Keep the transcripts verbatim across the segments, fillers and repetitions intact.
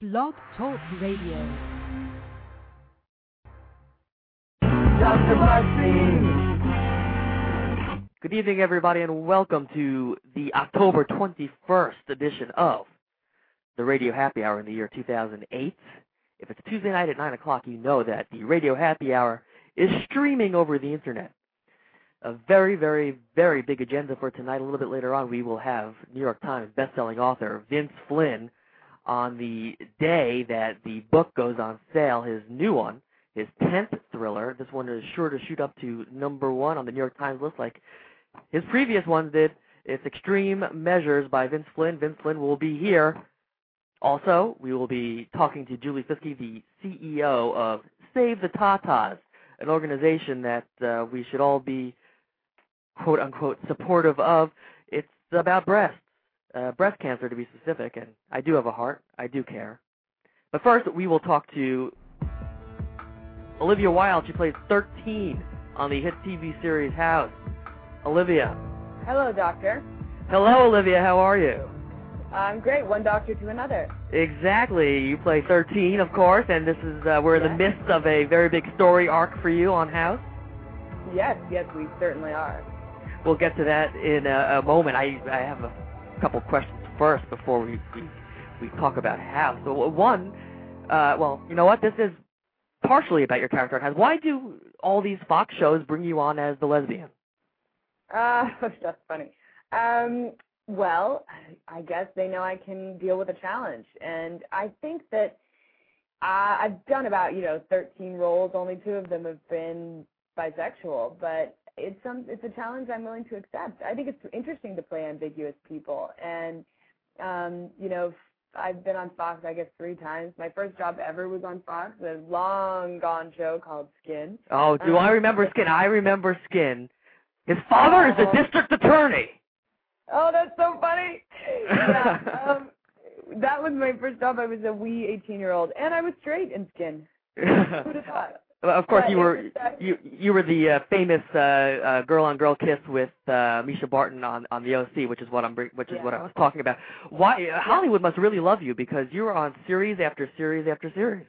Blog Talk Radio. Doctor Marcy. Good evening, everybody, and welcome to the October twenty-first edition of the Radio Happy Hour in the year two thousand eight. If it's Tuesday night at nine o'clock, you know that the Radio Happy Hour is streaming over the Internet. A very, very, very big agenda for tonight. A little bit later on, we will have New York Times bestselling author Vince Flynn on the day that the book goes on sale, his new one, his tenth thriller. This one is sure to shoot up to number one on the New York Times list like his previous ones did. It's Extreme Measures by Vince Flynn. Vince Flynn will be here. Also, we will be talking to Julie Fiske, the C E O of Save the Tatas, an organization that uh, we should all be, quote-unquote, supportive of. It's about breasts, uh, breast cancer to be specific, and I do have a heart. I do care. But first, we will talk to Olivia Wilde. She plays thirteen on the hit T V series House. Olivia. Hello, Doctor. Hello, Olivia. How are you? I'm great. One doctor to another. Exactly. You play thirteen, of course, and this is uh, we're in the midst of a very big story arc for you on House. Yes, yes, we certainly are. We'll get to that in a, a moment. I I have a couple questions first before we we, we talk about House. So one, uh, well, you know what? This is partially about your character on House. Why do all these Fox shows bring you on as the lesbian? Uh, that's funny. Um, well, I guess they know I can deal with a challenge, and I think that uh, I've done about, you know, thirteen roles. Only two of them have been bisexual, but it's some it's a challenge I'm willing to accept. I think it's interesting to play ambiguous people, and um, you know, I've been on Fox, I guess, three times. My first job ever was on Fox, a long gone show called Skin. Oh, do um, I remember Skin? I remember Skin. His father is the district attorney. Oh, that's so funny. Yeah, um, that was my first job. I was a wee eighteen-year-old, and I was straight in Skin. Who'd have thought? Well, of course, but you were you you were the uh, famous uh, uh, girl-on-girl kiss with uh, Misha Barton on, on the O C, which is what I'm which is yeah. what I was talking about. Why uh, Hollywood must really love you because you were on series after series after series.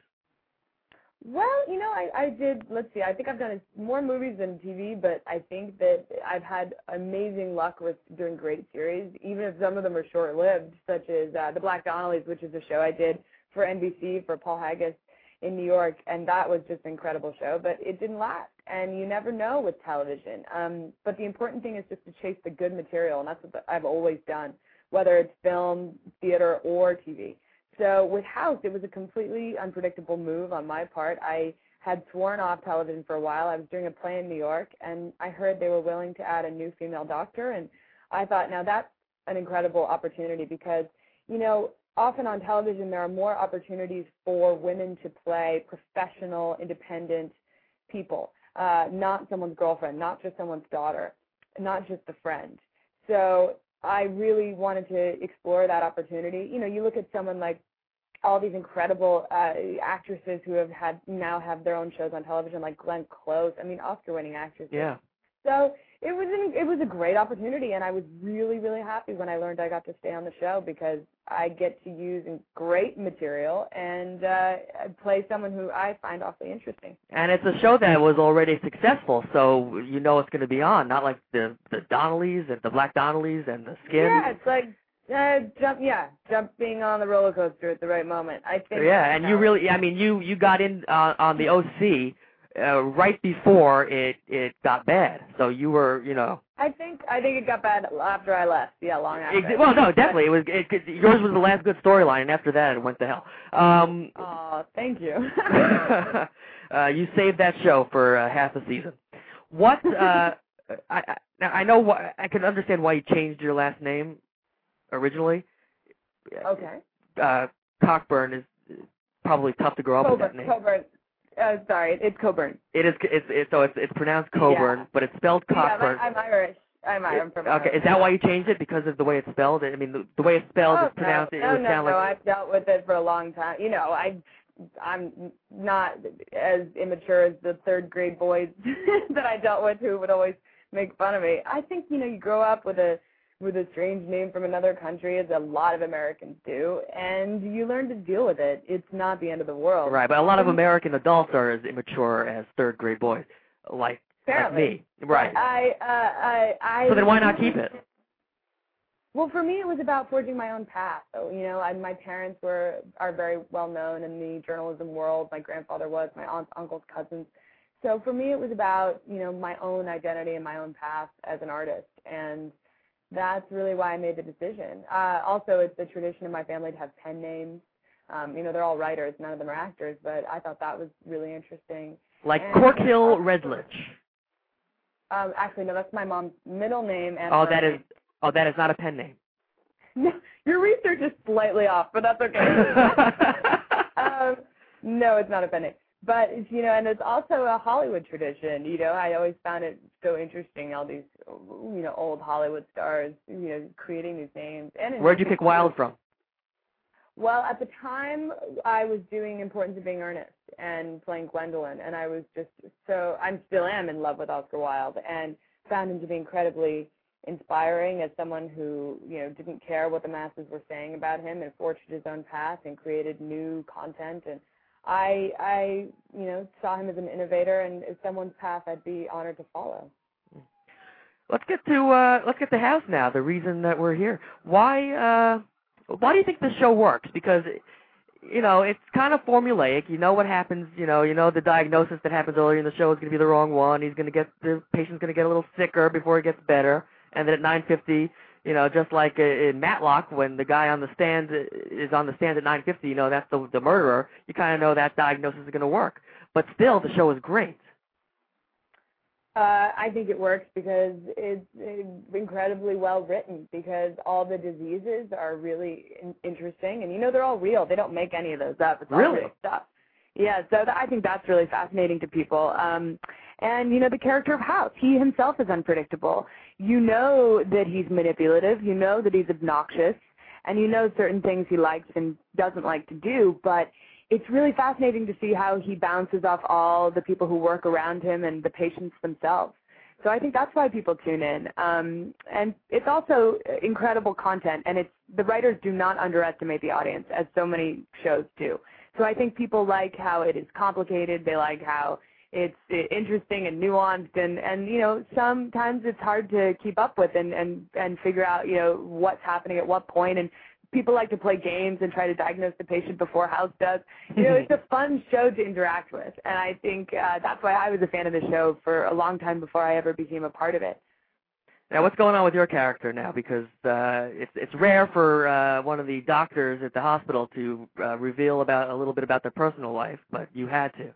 Well, you know, I, I did, let's see, I think I've done more movies than T V, but I think that I've had amazing luck with doing great series, even if some of them are short-lived, such as uh, The Black Donnellys, which is a show I did for N B C, for Paul Haggis in New York, and that was just an incredible show, but it didn't last, and you never know with television. Um, but the important thing is just to chase the good material, and that's what I've always done, whether it's film, theater, or T V. So with House, it was a completely unpredictable move on my part. I had sworn off television for a while. I was doing a play in New York, and I heard they were willing to add a new female doctor, and I thought, now that's an incredible opportunity because, you know, often on television there are more opportunities for women to play professional, independent people, uh, not someone's girlfriend, not just someone's daughter, not just a friend. So I really wanted to explore that opportunity. You know, you look at someone like all these incredible uh, actresses who have had now have their own shows on television, like Glenn Close. I mean, Oscar-winning actresses. Yeah. So it was an, it was a great opportunity, and I was really, really happy when I learned I got to stay on the show because I get to use great material and uh, play someone who I find awfully interesting. And it's a show that was already successful, so you know it's going to be on, not like the the Donnellys and the Black Donnellys and the Skin. Yeah, it's like uh, jump, yeah, jumping on the roller coaster at the right moment. I think. Yeah, and you really, I mean, you you got in uh, on the O C. Uh, right before it it got bad, so you were, you know. I think I think it got bad after I left. Yeah, long after. It, well, no, definitely. It was it, it, yours was the last good storyline, and after that, it went to hell. Um, oh, thank you. uh, you saved that show for uh, half a season. What? Uh, I, I now I know why. I can understand why you changed your last name originally. Okay. Uh, Cockburn is probably tough to grow up Coburn, with that name. Coburn. Uh, sorry, it's Coburn. It is. It's, it's so it's it's pronounced Coburn, yeah. but it's spelled Cockburn. Yeah, I'm, I'm Irish. I'm Irish. From Okay, Irish. is that why you changed it? Because of the way it's spelled? I mean, the, the way it's spelled oh, is pronounced. No, it no, would no, sound no. like. I've dealt with it for a long time. You know, I, I'm not as immature as the third grade boys that I dealt with who would always make fun of me. I think you know you grow up with a with a strange name from another country, as a lot of Americans do, and you learn to deal with it. It's not the end of the world. Right, but a lot of American adults are as immature as third grade boys, like, like me. Right. But I, uh, I, I. So then why not keep it? Well, for me, it was about forging my own path. So, you know, I, my parents were are very well known in the journalism world. My grandfather was, my aunts, uncles, cousins. So for me, it was about, you know, my own identity and my own path as an artist, and that's really why I made the decision. Uh, also, it's a tradition in my family to have pen names. Um, you know, they're all writers. None of them are actors, but I thought that was really interesting. Like and, Corkhill Redlich. Um, actually, no, that's my mom's middle name. And oh, that is oh, that is not a pen name. No, your research is slightly off, but that's okay. um, no, it's not a pen name. But, you know, and it's also a Hollywood tradition. You know, I always found it so interesting, all these, you know, old Hollywood stars, you know, creating these names. And where'd you pick Wilde from? Well, at the time, I was doing Importance of Being Earnest and playing Gwendolyn, and I was just so, I still am in love with Oscar Wilde, and found him to be incredibly inspiring as someone who, you know, didn't care what the masses were saying about him and forged his own path and created new content. And I, I, you know, saw him as an innovator, and as someone's path I'd be honored to follow. Let's get to uh, let's get to House now. The reason that we're here. Why uh, why do you think the show works? Because, you know, it's kind of formulaic. You know what happens. You know, you know the diagnosis that happens earlier in the show is going to be the wrong one. He's going to get the patient's going to get a little sicker before he gets better, and then at nine fifty. You know, just like in Matlock, when the guy on the stand is on the stand at nine fifty, you know, that's the, the murderer, you kind of know that diagnosis is going to work. But still, the show is great. Uh, I think it works because it's, it's incredibly well written, because all the diseases are really in- interesting. And, you know, they're all real. They don't make any of those up. It's all really? real stuff. Yeah, so th- I think that's really fascinating to people. Um, and, you know, the character of House, he himself is unpredictable. You know that he's manipulative. You know that he's obnoxious. And you know certain things he likes and doesn't like to do. But it's really fascinating to see how he bounces off all the people who work around him and the patients themselves. So I think that's why people tune in. Um, and it's also incredible content. And it's the writers do not underestimate the audience, as so many shows do. So I think people like how it is complicated. They like how it's interesting and nuanced, and, and you know, sometimes it's hard to keep up with and, and, and figure out, you know, what's happening at what point. And people like to play games and try to diagnose the patient before House does. You know, it's a fun show to interact with, and I think uh, that's why I was a fan of the show for a long time before I ever became a part of it. Now, what's going on with your character now? Because uh, it's it's rare for uh, one of the doctors at the hospital to uh, reveal about a little bit about their personal life, but you had to.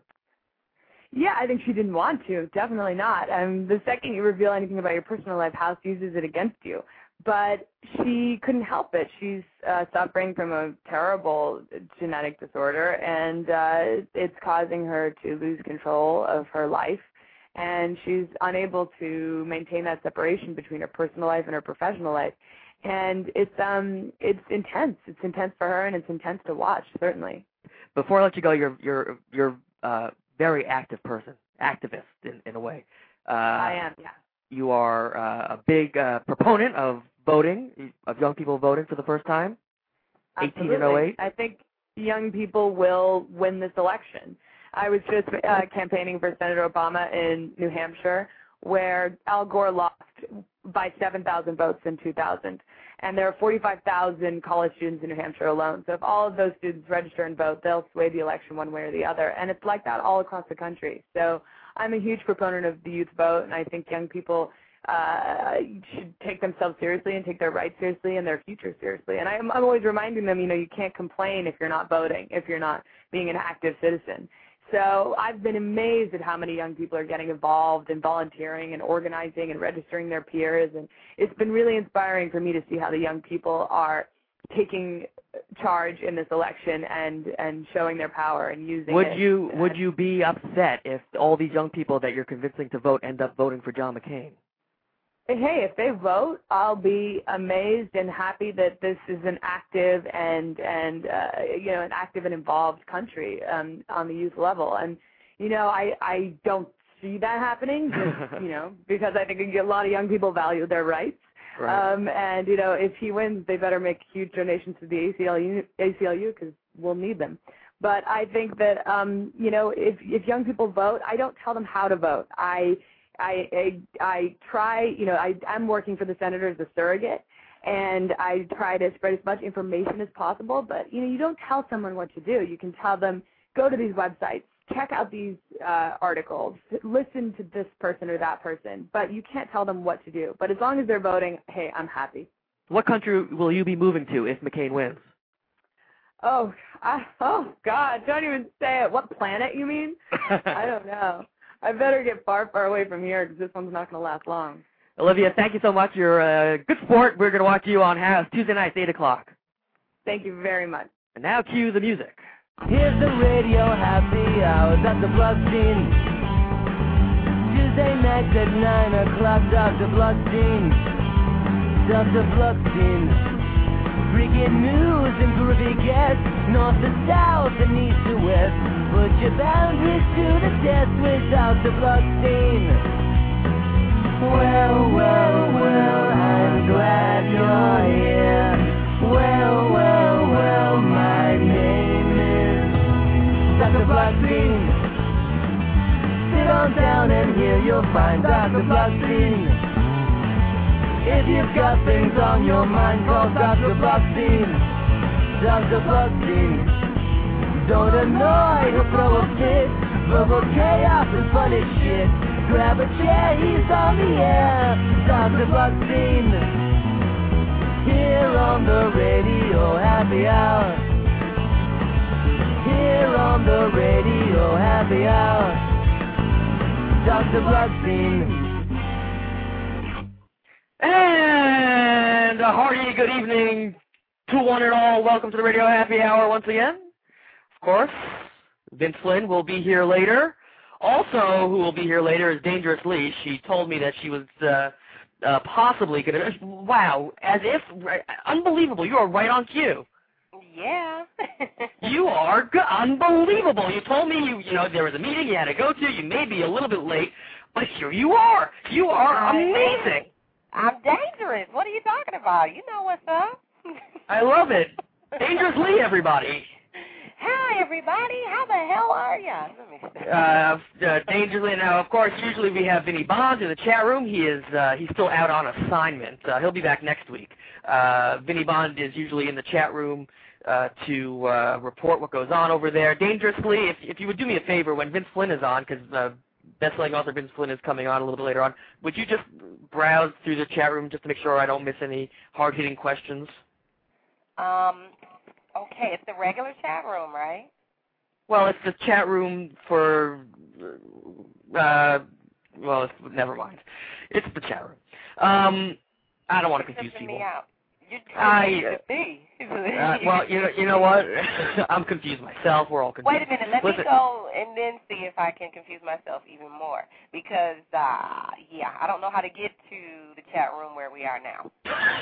Yeah, I think she didn't want to. Definitely not. Um, the second you reveal anything about your personal life, House uses it against you. But she couldn't help it. She's uh, suffering from a terrible genetic disorder, and uh, it's causing her to lose control of her life. And she's unable to maintain that separation between her personal life and her professional life. And it's um it's intense. It's intense for her, and it's intense to watch, certainly. Before I let you go, you're you're you're a very active person, activist in, in a way. Uh, I am, yeah. You are uh, a big uh, proponent of voting, of young people voting for the first time, Absolutely. eighteen and oh eight. I think young people will win this election. I was just uh, campaigning for Senator Obama in New Hampshire, where Al Gore lost by seven thousand votes in two thousand. And there are forty-five thousand college students in New Hampshire alone. So if all of those students register and vote, they'll sway the election one way or the other. And it's like that all across the country. So I'm a huge proponent of the youth vote, and I think young people uh, should take themselves seriously and take their rights seriously and their future seriously. And I'm, I'm always reminding them, you know, you can't complain if you're not voting, if you're not being an active citizen. So I've been amazed at how many young people are getting involved and volunteering and organizing and registering their peers. And it's been really inspiring for me to see how the young people are taking charge in this election and, and showing their power and using would it. You, would you be upset if all these young people that you're convincing to vote end up voting for John McCain? Hey, if they vote, I'll be amazed and happy that this is an active and and uh, you know an active and involved country um, on the youth level. And you know, I I don't see that happening, just, you know, because I think a lot of young people value their rights. Right. Um, and, you know, if he wins, they better make huge donations to the A C L U because we'll need them. But I think that, um, you know, if, if young people vote, I don't tell them how to vote. I, I, I, I try, you know, I, I'm working for the senator as a surrogate, and I try to spread as much information as possible. But, you know, you don't tell someone what to do. You can tell them, go to these websites, check out these uh, articles, listen to this person or that person. But you can't tell them what to do. But as long as they're voting, hey, I'm happy. What country will you be moving to if McCain wins? Oh, I, oh God, don't even say it. What planet, you mean? I don't know. I better get far, far away from here because this one's not going to last long. Olivia, thank you so much. You're a good sport. We're going to watch you on House Tuesday nights, eight o'clock. Thank you very much. And now cue the music. Here's the radio happy hour, Doctor Bluckstein. Tuesday nights at nine o'clock, Doctor Bluckstein. Doctor Bluckstein. Freaking news and groovy guests, north to south and east to west. Put your boundaries to the test with Doctor Bluckstein. Well, well, well, I'm glad you're here. Well, well, well, my name is Doctor Bluckstein. Sit on down and here you'll find Doctor Bluckstein. If you've got things on your mind, call Doctor Bluckstein. Doctor Bluckstein. Don't annoy or throw a fit. Verbal chaos and funny shit. Grab a chair, he's on the air. Doctor Bluckstein. Here on the radio happy hour. Here on the radio happy hour. Doctor Bluckstein. And a hearty good evening to one and all. Welcome to the Radio Happy Hour once again. Of course, Vince Flynn will be here later. Also, who will be here later is Dangerous Lee. She told me that she was uh, uh, possibly going to... Wow, as if... Unbelievable. You are right on cue. Yeah. You are good. Unbelievable. You told me you, you know, there was a meeting you had to go to. You may be a little bit late, but here you are. You are amazing. I'm dangerous. What are you talking about? You know what's up. I love it. Dangerous Lee, everybody. Hi, everybody. How the hell are you? Let me see. Uh, uh, Dangerous Lee. Now, of course, usually we have Vinny Bond in the chat room. He is uh, he's still out on assignment. Uh, he'll be back next week. Uh, Vinny Bond is usually in the chat room uh, to uh, report what goes on over there. Dangerous Lee, if, if you would do me a favor, when Vince Flynn is on, because uh, best-selling author Vince Flynn is coming on a little bit later on, would you just browse through the chat room just to make sure I don't miss any hard-hitting questions? Um, okay, it's the regular chat room, right? Well, it's the chat room for, uh, well, it's, never mind. It's the chat room. Um, I don't want to confuse people. Me out. You're I, me. uh, well, you know, you know what? I'm confused myself. We're all confused. Wait a minute. Let Listen. me go and then see if I can confuse myself even more. Because, uh, yeah, I don't know how to get to the chat room where we are now.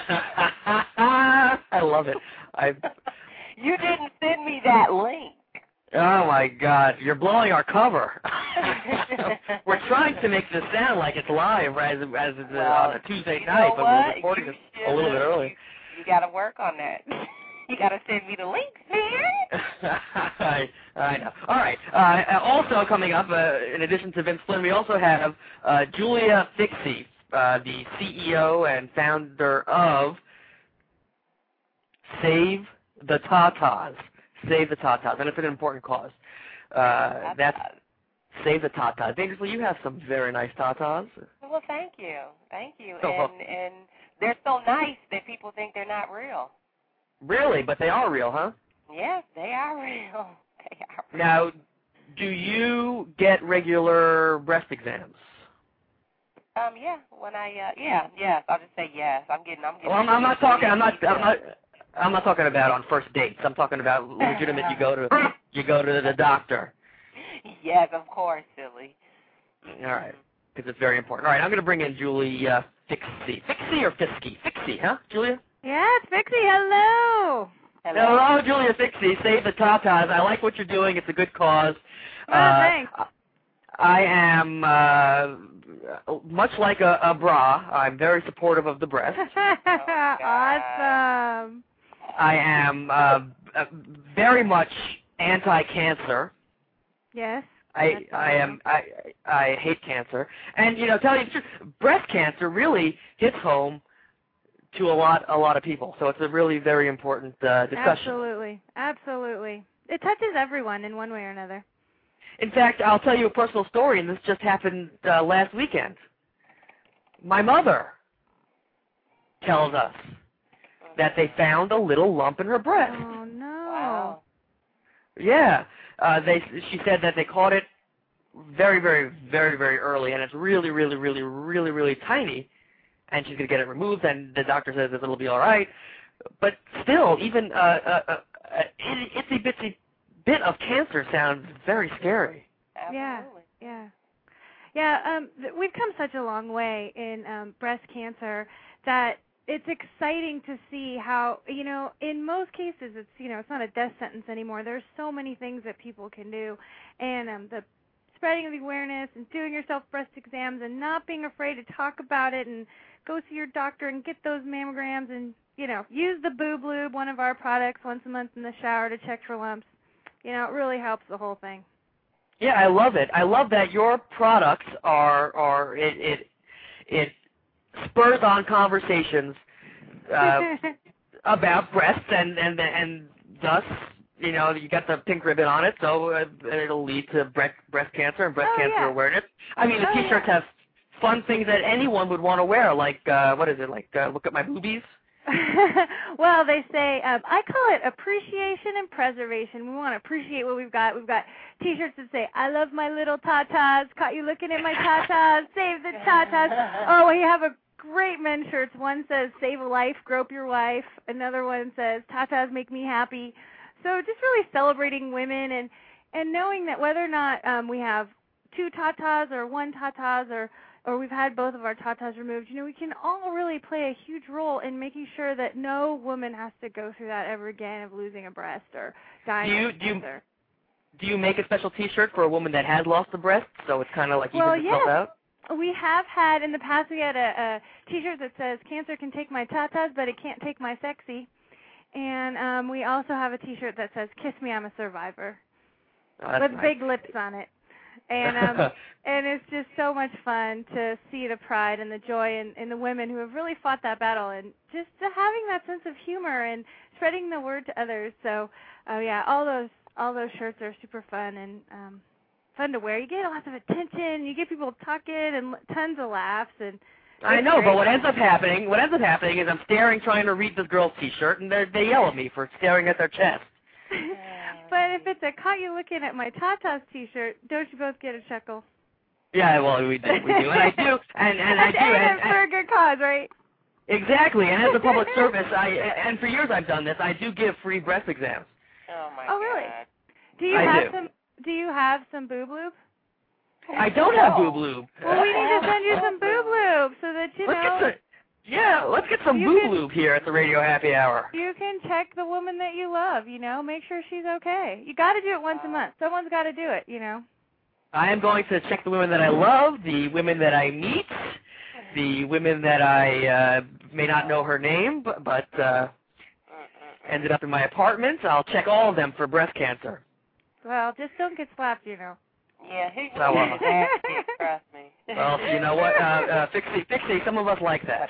I love it. I. You didn't send me that link. Oh, my God. You're blowing our cover. We're trying to make this sound like it's live as, as it's well, on a Tuesday you night, know but what? we're recording you it a little bit early. You, you got to work on that. You got to send me the link, man. I, I know. All right. Uh, also coming up, uh, in addition to Vince Flynn, we also have uh, Julia Fixie, uh, the C E O and founder of Save the Tatas. Save the Tatas, and it's an important cause. Uh, that's Save the Tatas. Dangerously, you have some very nice tatas. Well, thank you. Thank you. Oh, and, and they're so nice that people think they're not real. Really? But they are real, huh? Yes, they are real. They are real. Now, do you get regular breast exams? Um, yeah. When I, uh, yeah, yes. I'll just say yes. I'm getting, I'm getting. Well, I'm, I'm not talking. I'm not. I'm not. I'm not talking about on first dates. I'm talking about legitimate. You go to. You go to the doctor. Yes, of course, silly. All right, because it's very important. All right, I'm going to bring in Julie uh, Fixie. Fixie or Fisky? Fixie, huh, Julia? Yeah, it's Fixie. Hello. Hello. Hello, Julia Fixie. Save the Tatas. I like what you're doing. It's a good cause. Oh, uh, thanks. I am uh, much like a, a bra. I'm very supportive of the breast. Awesome. I am uh, very much anti-cancer. Yes. I I am I I hate cancer, and you know, tell you the truth, breast cancer really hits home to a lot a lot of people. So it's a really very important uh, discussion. Absolutely, absolutely. It touches everyone in one way or another. In fact, I'll tell you a personal story, and this just happened uh, last weekend. My mother tells us that they found a little lump in her breast. Oh no! Wow. Yeah, uh, they. She said that they caught it very, very, very, very early, and it's really, really, really, really, really tiny. And she's gonna get it removed, and the doctor says that it'll be all right. But still, even uh, uh, uh, an itsy bitsy bit of cancer sounds very scary. Yeah, Absolutely. yeah, yeah. Um, th- we've come such a long way in um, breast cancer that it's exciting to see how, you know, in most cases it's, you know, it's not a death sentence anymore. There's so many things that people can do, and um, the spreading of the awareness and doing yourself breast exams and not being afraid to talk about it and go see your doctor and get those mammograms and, you know, use the Boob Lube, one of our products, once a month in the shower to check for lumps. You know, it really helps the whole thing. Yeah, I love it. I love that your products are are it it, it spurs on conversations uh, about breasts, and, and and thus, you know, you got the pink ribbon on it, so uh, it'll lead to breast breast cancer and breast Oh, cancer yeah. awareness. I mean, the Oh, T-shirts yeah. have fun things that anyone would want to wear, like uh, what is it? Like uh, look at my boobies. Well, they say, um, I call it appreciation and preservation. We want to appreciate what we've got. We've got T-shirts that say, I love my little tatas. Caught you looking at my tatas. Save the tatas. Oh, we have a great men's shirts. One says, save a life, grope your wife. Another one says, tatas make me happy. So just really celebrating women and, and knowing that whether or not um, we have two tatas or one tatas or or we've had both of our tatas removed, you know, we can all really play a huge role in making sure that no woman has to go through that ever again of losing a breast or dying Do you of do you, cancer. do you make a special T-shirt for a woman that has lost a breast, so it's kind of like Well, evens itself yes. out? We have had, in the past, we had a, a T-shirt that says, cancer can take my tatas, but it can't take my sexy. And um, we also have a T-shirt that says, kiss me, I'm a survivor, Oh, that's with nice. big lips on it. And um, and it's just so much fun to see the pride and the joy in, in the women who have really fought that battle, and just to having that sense of humor and spreading the word to others. So, oh yeah, all those all those shirts are super fun and um, fun to wear. You get lots of attention. You get people talking and tons of laughs. And I it's know, great. but what ends up happening, what ends up happening is I'm staring, trying to read this girl's T-shirt, and they they yell at me for staring at their chest. But if it's a caught you looking at my tatas T-shirt, don't you both get a chuckle? Yeah, well, we do, we do, and I do, and and I That's do, and, and for a and good cause, right? exactly. And as a public service, I and for years I've done this. I do give free breast exams. Oh my Oh, really? God. Do you I have do. some? Do you have some boob lube? I don't have boob lube. Well, we need to send you some boob lube so that you Let's know get some, yeah, let's get some You boob can- lube here at the Radio Happy Hour. you can check the woman that you love. You know, make sure she's okay. You got to do it once a month. Someone's got to do it. You know. I am going to check the women that I love, the women that I meet, the women that I uh, may not know her name, but, but uh, ended up in my apartment. I'll check all of them for breast cancer. Well, just don't get slapped. You know. Yeah, he's Oh, well. nasty, trust me. Well, you know what, uh, uh, Fixie, Fixie, some of us like that.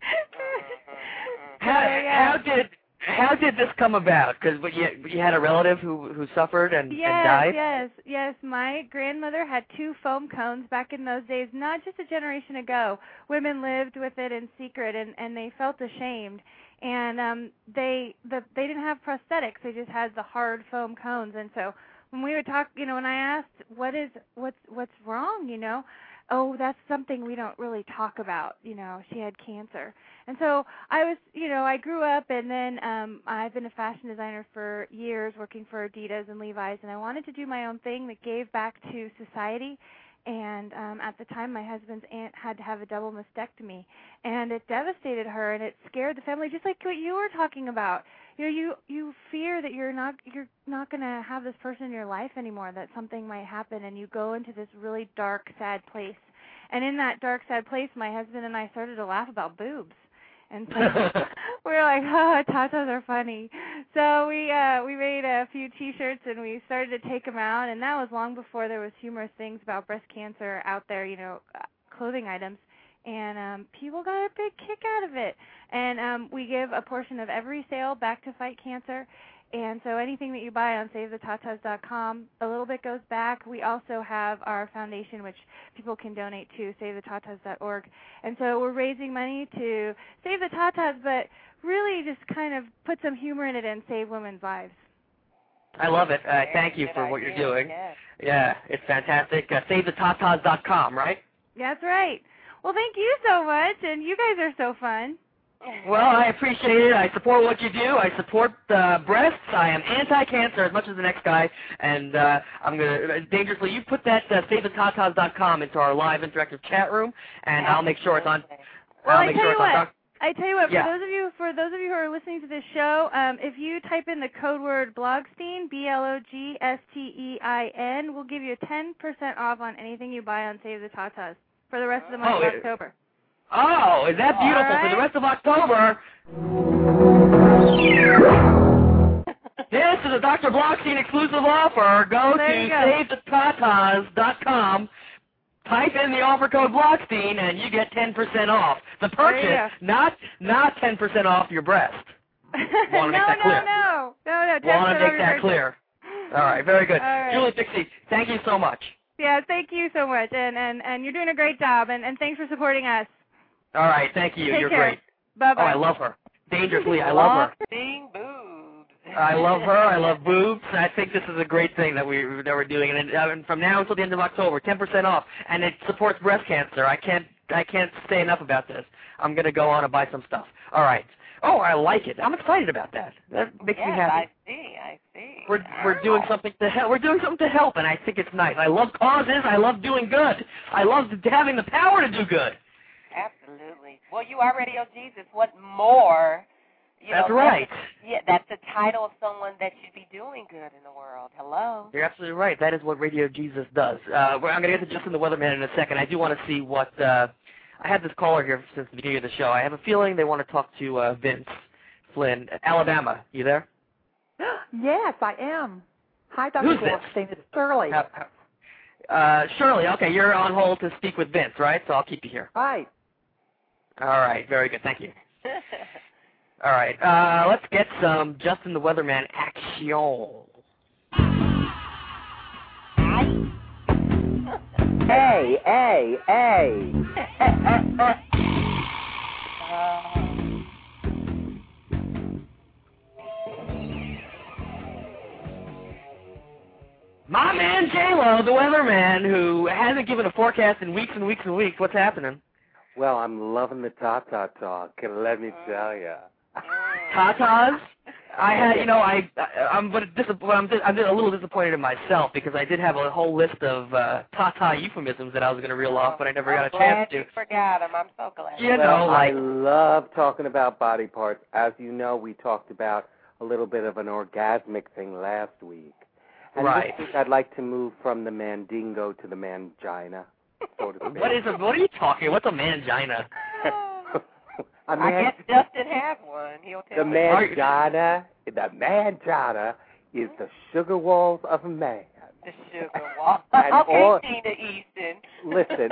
How, Oh, yeah. how did how did this come about? Because you, you had a relative who who suffered and, Yes, and died? yes, yes. My grandmother had two foam cones back in those days, not just a generation ago. Women lived with it in secret, and, and they felt ashamed. And um, they the, they didn't have prosthetics; they just had the hard foam cones. And so when we would talk, you know, when I asked what is what's what's wrong, you know, oh, that's something we don't really talk about. You know, she had cancer. And so I was, you know, I grew up, and then um, I've been a fashion designer for years, working for Adidas and Levi's, and I wanted to do my own thing that gave back to society. And um, at the time, my husband's aunt had to have a double mastectomy, and it devastated her, and it scared the family, just like what you were talking about. you know, you you fear that you're not you're not going to have this person in your life anymore, that something might happen, and you go into this really dark, sad place. And in that dark, sad place, my husband and I started to laugh about boobs. And so we were like, oh, tatas are funny. So we uh, we made a few T-shirts, and we started to take them out, and that was long before there was humorous things about breast cancer out there, you know, uh, clothing items. And um, people got a big kick out of it. And um, we give a portion of every sale back to fight cancer. And so anything that you buy on save the tatas dot com, a little bit goes back. We also have our foundation, which people can donate to, save the tatas dot org. And so we're raising money to save the tatas, but really just kind of put some humor in it and save women's lives. I love it. Uh, thank you for what you're doing. Yeah, it's fantastic. Uh, save the tatas dot com, right? That's right. Well, thank you so much, and you guys are so fun. Well, I appreciate it. I support what you do. I support uh, breasts. I am anti-cancer as much as the next guy, and uh, I'm going to, dangerously, you put that uh, save the tatas dot com into our live interactive chat room, and I'll make sure it's on. Well, I'll I make tell sure you it's on. what. I tell you what, yeah. for those of you for those of you who are listening to this show, um, if you type in the code word Blogstein, B L O G S T E I N, we'll give you ten percent off on anything you buy on Save the Tatas for the rest of the month oh, of October. Oh, is that beautiful? Right. For the rest of October. This is a Doctor Blockstein exclusive offer. Go there to go. save the tatas dot com, type in the offer code Blockstein, and you get ten percent off. The purchase, not not ten percent off your breast. Want to no, make that no, clear. no, no, no. Want to make that clear. All right, very good. Right. Julie Pixie, thank you so much. Yeah, thank you so much, and, and, and you're doing a great job, and, and thanks for supporting us. All right, thank you. Take You're care. great. Bye-bye. Oh, I love her. Dangerously, I love her. Seeing boobs. I love her. I love boobs. I think this is a great thing that we that we're doing, and, and from now until the end of October, ten percent off, and it supports breast cancer. I can't I can't say enough about this. I'm gonna go on and buy some stuff. All right. Oh, I like it. I'm excited about that. That makes yes, me happy. I see. I see. We're we're doing something to help. We're doing something to help, and I think it's nice. I love causes. I love doing good. I love having the power to do good. Absolutely. Well, you are Radio Jesus. What more? You That's know, right. That's, yeah, that's the title of someone that should be doing good in the world. Hello. You're absolutely right. That is what Radio Jesus does. Uh, I'm going to get to Justin the Weatherman in a second. I do want to see what uh, I had this caller here since the beginning of the show. I have a feeling they want to talk to uh, Vince Flynn, Alabama. You there? Yes, I am. Hi, Doctor Who's this? Goldstein. It's Shirley. Uh, uh, Shirley, okay, you're on hold to speak with Vince, right? So I'll keep you here. Right. All right, very good. Thank you. All right, uh, let's get some Justin the Weatherman action. Hey, hey, hey. My man J-Lo, the weatherman, who hasn't given a forecast in weeks and weeks and weeks. What's happening? Well, I'm loving the Tata talk, and let me tell you. Tatas? I had, you know, I, I I'm, but I'm, I'm a little disappointed in myself because I did have a whole list of uh, Tata euphemisms that I was going to reel off, but I never I'm got a chance glad to. You forgot them. I'm so glad. You well, know, like I love talking about body parts. As you know, we talked about a little bit of an orgasmic thing last week. And right. this week I'd like to move from the mandingo to the mangina, so to speak. What is a, what are you talking? What's a mangina? I, I guess Justin has one. He'll tell the me. mangina, the mangina is the sugar walls of a man. The sugar wall. And Okay, all- Tina Easton. Listen.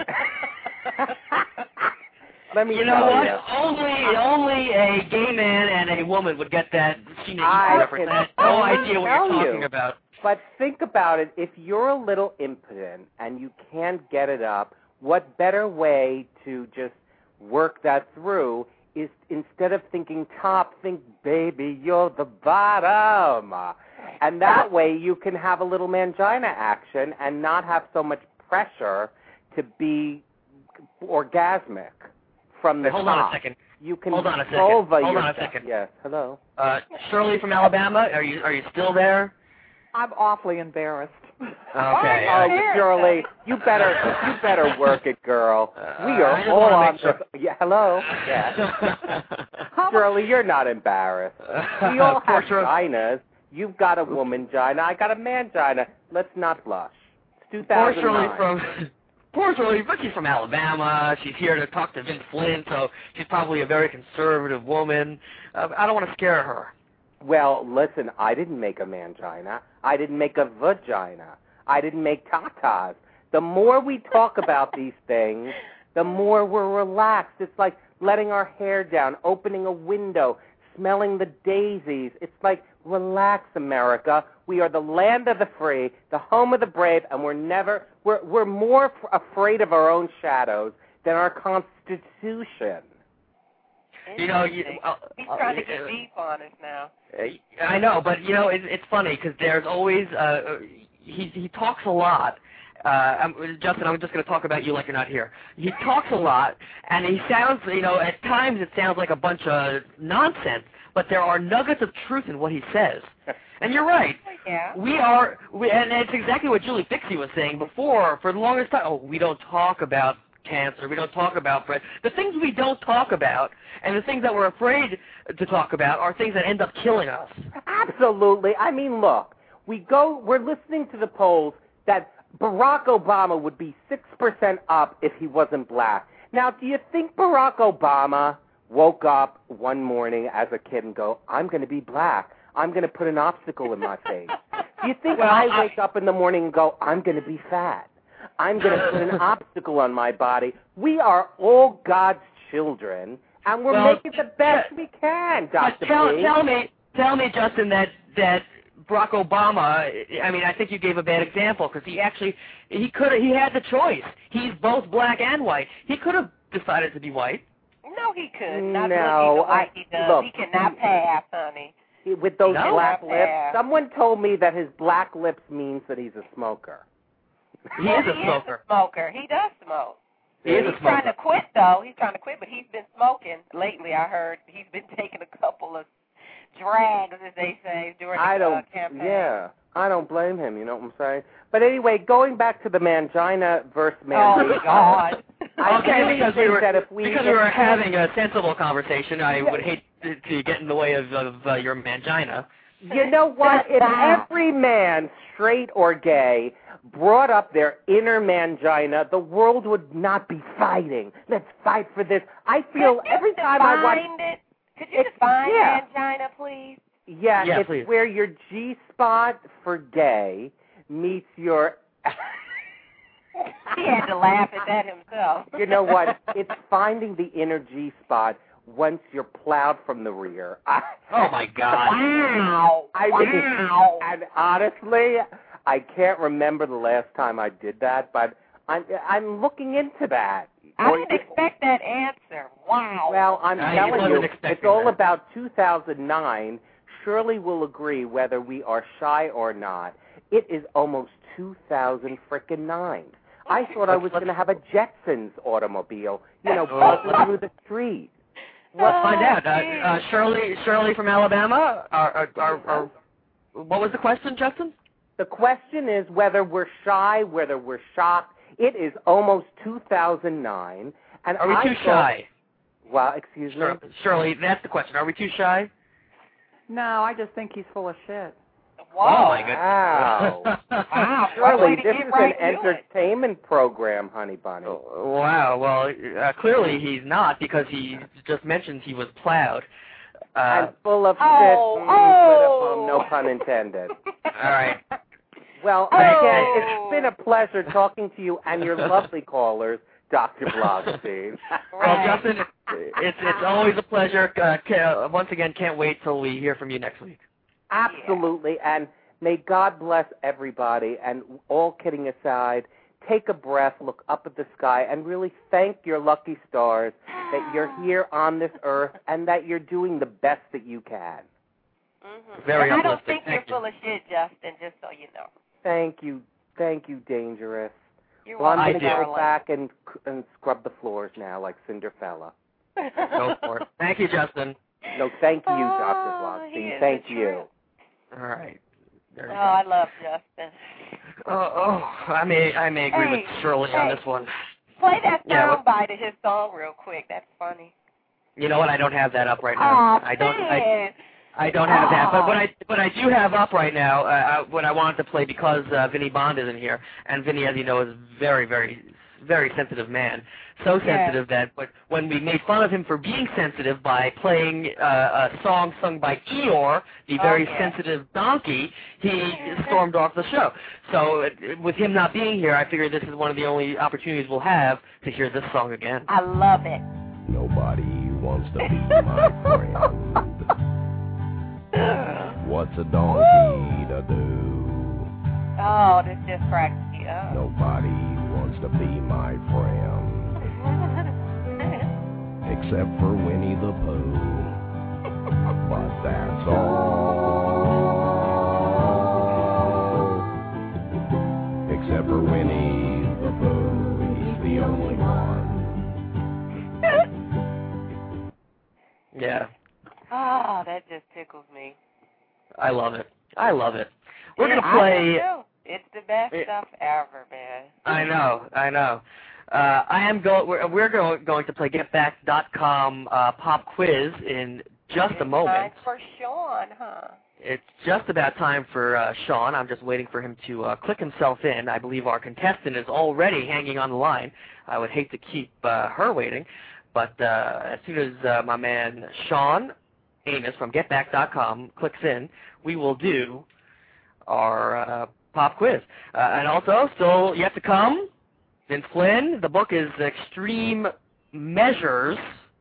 Let me You tell know what? you. Only only a gay man and a woman would get that Sheena I Easton reference. I have no can idea what tell you're talking you. about. But think about it. If you're a little impotent and you can't get it up, what better way to just work that through is instead of thinking top, think, baby, you're the bottom. And that way you can have a little mangina action and not have so much pressure to be orgasmic from the Hold top. on a second. You can Hold on a second. vulva Hold on a yourself. second. Yes, hello. Uh, Shirley from Alabama, are you are you still there? I'm awfully embarrassed. Okay. Oh, Shirley, you better you better work it, girl. We Uh, I are just all wanna on make sure. the. Yeah, hello. Yeah. Shirley, you're not embarrassed. We all Poor have Shirley. ginas. You've got a woman gina. I got a man gina. Let's not blush. It's two Poor thousand Shirley nine. from Poor Shirley, but she's from Alabama. She's here to talk to Vince Flynn, so she's probably a very conservative woman. Uh, I don't want to scare her. Well, listen, I didn't make a mangina. I didn't make a vagina. I didn't make tatas. The more we talk about these things, the more we're relaxed. It's like letting our hair down, opening a window, smelling the daisies. It's like, relax, America. We are the land of the free, the home of the brave, and we're never, we're, we're more f- afraid of our own shadows than our Constitution. You know, you, uh, He's uh, trying to get uh, deep on us now. Uh, I know, but you know, it, it's funny because there's always uh, he he talks a lot. Uh, I'm, Justin, I'm just going to talk about you like you're not here. He talks a lot, and he sounds, you know, at times it sounds like a bunch of nonsense, but there are nuggets of truth in what he says. And you're right. Yeah. We are, we, and it's exactly what Julie Fixie was saying before. For the longest time, oh, we don't talk about cancer. We don't talk about breast. The things we don't talk about and the things that we're afraid to talk about are things that end up killing us. Absolutely. I mean, look, we go, we're listening to the polls that Barack Obama would be six percent up if he wasn't black. Now, do you think Barack Obama woke up one morning as a kid and go, I'm going to be black. I'm going to put an obstacle in my face. Do you think Well, I I- wake up in the morning and go, I'm going to be fat? I'm going to put an obstacle on my body. We are all God's children, and we're Well, making the best we can, Doctor But tell, P. tell me, tell me, Justin, that that Barack Obama. I mean, I think you gave a bad example because he actually he could he had the choice. He's both black and white. He could have decided to be white. No, he could. Not No, looking the way I- he does. look. He cannot pass, honey. With those No. black Not lips. bad. Someone told me that his black lips means that he's a smoker. He Well, is a he smoker. is a smoker. He does smoke. He is he's a trying smoker. to quit, though. He's trying to quit, but he's been smoking lately. I heard he's been taking a couple of drags, as they say, during I the don't, uh, campaign. yeah, I don't blame him, you know what I'm saying? But anyway, going back to the mangina versus Oh, mandate. God. I Okay, really because we think were that if we because we if- were having a sensible conversation, I would hate to, to get in the way of, of uh, your mangina. You know what? If every man, straight or gay, brought up their inner mangina, the world would not be fighting. Let's fight for this. I feel Could you every time I watch. define it? Could you It's- define yeah. angina, please? Yeah, Yeah, it's please. where your G spot for gay meets your. He had to laugh at that himself. You know what? It's finding the inner G spot once you're plowed from the rear. Oh my God! Wow. I mean, wow. and honestly, I can't remember the last time I did that, but I'm I'm looking into that. I Or- didn't expect that answer. Wow. Well, I'm I telling wasn't you, expecting it's all that. about two thousand nine. Shirley will agree whether we are shy or not. It is almost two thousand frickin' nine. I thought I was going to have a Jetsons automobile, you know, buzzing through the street. Let's find Oh, out. Uh, uh, Shirley, Shirley from Alabama. Are, are, are, are, what was the question, Justin? The question is whether we're shy, whether we're shocked. It is almost two thousand nine. And Are we I too thought- shy? Well, excuse me? Shir- Shirley, that's the question. Are we too shy? No, I just think he's full of shit. Whoa. Oh my goodness! Wow. Wow. Shirley, Way to this get is right an to it. entertainment program, honey bunny. Wow. Well, uh, clearly he's not because he just mentioned he was plowed. Uh, and full of Oh, shit. oh. Mm, no pun intended. all right. Well, Oh. again, it's been a pleasure talking to you and your lovely callers, Doctor Blogstein. Well, Right. Justin, it's it's always a pleasure. Uh, ca- once again, can't wait till we hear from you next week. Absolutely, and may God bless everybody. And all kidding aside, take a breath, look up at the sky, and really thank your lucky stars that you're here on this earth and that you're doing the best that you can. Mhm. Very and I don't uplifting. think Thank you're you. full of shit, Justin, just so you know. Thank you, thank you, Dangerous. You're Well, I'm I going to do. go back and and scrub the floors now, like Cinderfella. Go for it. Thank you, Justin. No, thank you, Doctor Oh, he Blogstein. is Thank the you. truth. All right. There you Oh, go. I love Justin. Oh, oh, I may, I may agree Hey, with Shirley hey. on this one. Play that Yeah, sound what- bite of his song real quick. That's funny. You know what? I don't have that up right now. Oh, I don't. I, man. I don't have that. But Aw. what I, what I do have up right now, uh, uh, what I wanted to play because uh, Vinny Bond isn't here, and Vinny, as you know, is a very, very, very sensitive man. So Yes. sensitive that but when we made fun of him for being sensitive by playing uh, a song sung by Eeyore, the Oh, very yeah. sensitive donkey, he stormed off the show. So uh, with him not being here, I figured this is one of the only opportunities we'll have to hear this song again. I love it. Nobody wants to be my friend. What's a donkey to do? Oh, this just cracks me up. Nobody wants to be my friend. Except for Winnie the Pooh. But that's all. Except for Winnie the Pooh. He's the only one. Yeah, Oh, that just tickles me. I love it. I love it. We're Yeah, going to play... I do too. It's the best It- stuff ever, man. I know, I know. Uh, I am go. We're, we're go, going to play Get Back dot com uh, pop quiz in just It's a moment. time for Sean, huh? It's just about time for uh, Sean. I'm just waiting for him to uh, click himself in. I believe our contestant is already hanging on the line. I would hate to keep uh, her waiting, but uh, as soon as uh, my man Sean Amos from Get Back dot com clicks in, we will do our uh, pop quiz. Uh, and also, still yet to come, Vince Flynn. The book is Extreme Measures.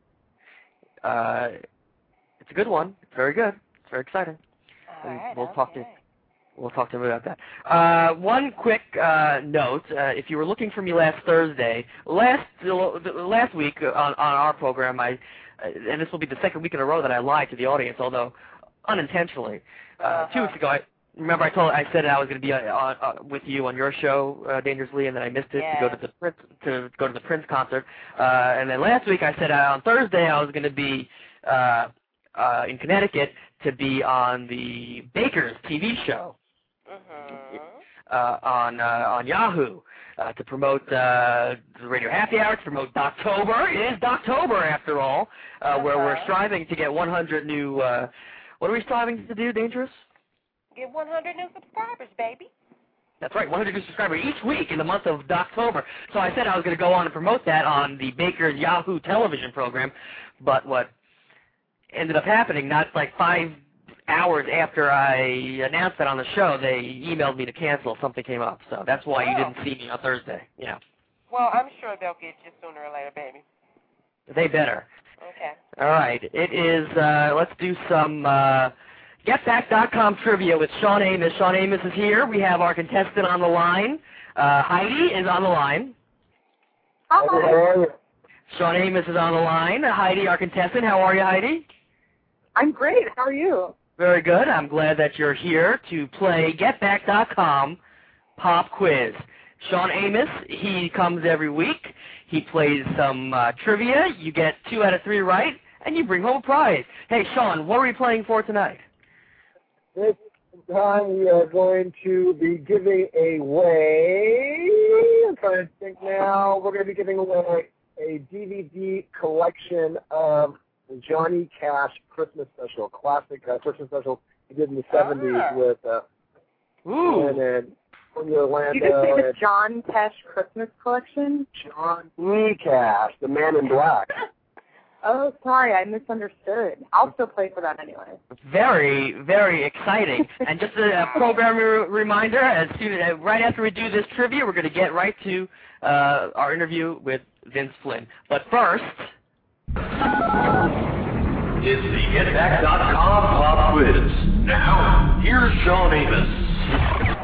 Uh, it's a good one. It's very good. It's very exciting. All And right, we'll talk to okay. we'll talk to him about that. Uh, one quick uh, note: uh, if you were looking for me last Thursday, last last week on on our program, I uh, and this will be the second week in a row that I lied to the audience, although unintentionally. Uh, Uh-huh. Two weeks ago, I remember I told I said I was going to be uh, on, uh, with you on your show, uh, Dangerously, and then I missed it Yeah. to go to the Prince to go to the Prince concert. Uh, and then last week I said uh, on Thursday I was going to be uh, uh, in Connecticut to be on the Baker's T V show Mm-hmm. uh, on uh, on Yahoo uh, to promote uh, the Radio Happy Hour, to promote Doctober. It is Doctober after all, uh, where we're Uh-huh. striving to get one hundred new. Uh, what are we striving to do, Dangerous? Get one hundred new subscribers, baby. That's right, one hundred new subscribers each week in the month of October. So I said I was going to go on and promote that on the Baker's Yahoo television program, but what ended up happening, not like five hours after I announced that on the show, they emailed me to cancel. Something came up, so that's why you Oh. didn't see me on Thursday. Yeah, Well, I'm sure they'll get you sooner or later, baby. they better. Okay. All right, it is, uh, let's do some uh, Get Back dot com trivia with Sean Amos. Sean Amos is here. We have our contestant on the line. Uh, Heidi is on the line. Hi. Sean Amos is on the line. Heidi, our contestant. How are you, Heidi? I'm great. How are you? Very good. I'm glad that you're here to play Get Back dot com pop quiz. Sean Amos, he comes every week. He plays some uh, trivia. You get two out of three right, and you bring home a prize. Hey, Sean, what are we playing for tonight? This time we are going to be giving away, I'm trying to think now, we're going to be giving away a D V D collection of the Johnny Cash Christmas special, classic uh, Christmas special he did in the seventies Ah. with uh, Ooh. and then from You just Orlando say the and John Cash Christmas collection? John E. Cash, the Man in Black. Oh, sorry, I misunderstood. I'll still play for that anyway. Very, very exciting. And just a, a program re- reminder, as soon as, right after we do this trivia, we're going to get right to uh, our interview with Vince Flynn. But first... It's the Get Back dot com pop quiz. Now, here's Sean Amos.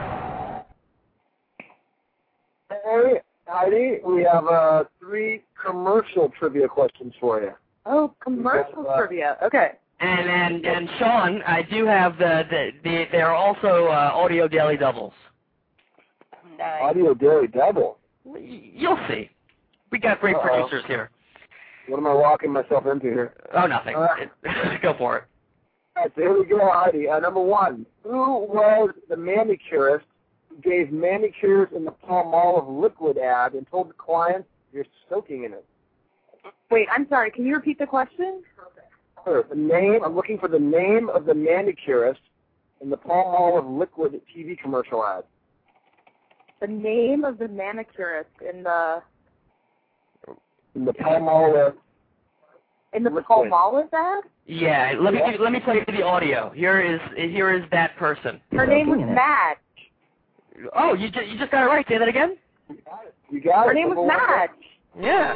Hey, Heidi, we have uh, three commercial trivia questions for you. Oh, commercial Uh, trivia. Okay. And, and, and Sean, I do have the, the, the there are also uh, audio daily doubles. Nice. Audio Daily Double. You'll see. We got great Uh-oh. producers here. What am I walking myself into here? Oh, nothing. Uh. Go for it. right, so here we go, Heidi. Uh, number one, who was the manicurist who gave manicures in the Palmolive liquid ad and told the clients you're soaking in it? Wait, I'm sorry. Can you repeat the question? Sure. The name, I'm looking for the name of the manicurist in the Palmolive liquid T V commercial ad. The name of the manicurist in the In the Palmolive. in the liquid. Palmolive ad? Yeah, let me let me play you the audio. Here is here is that person. Her name was Madge. Oh, you just you just got it right. Say that again. You got Her it. name was Madge. Yeah.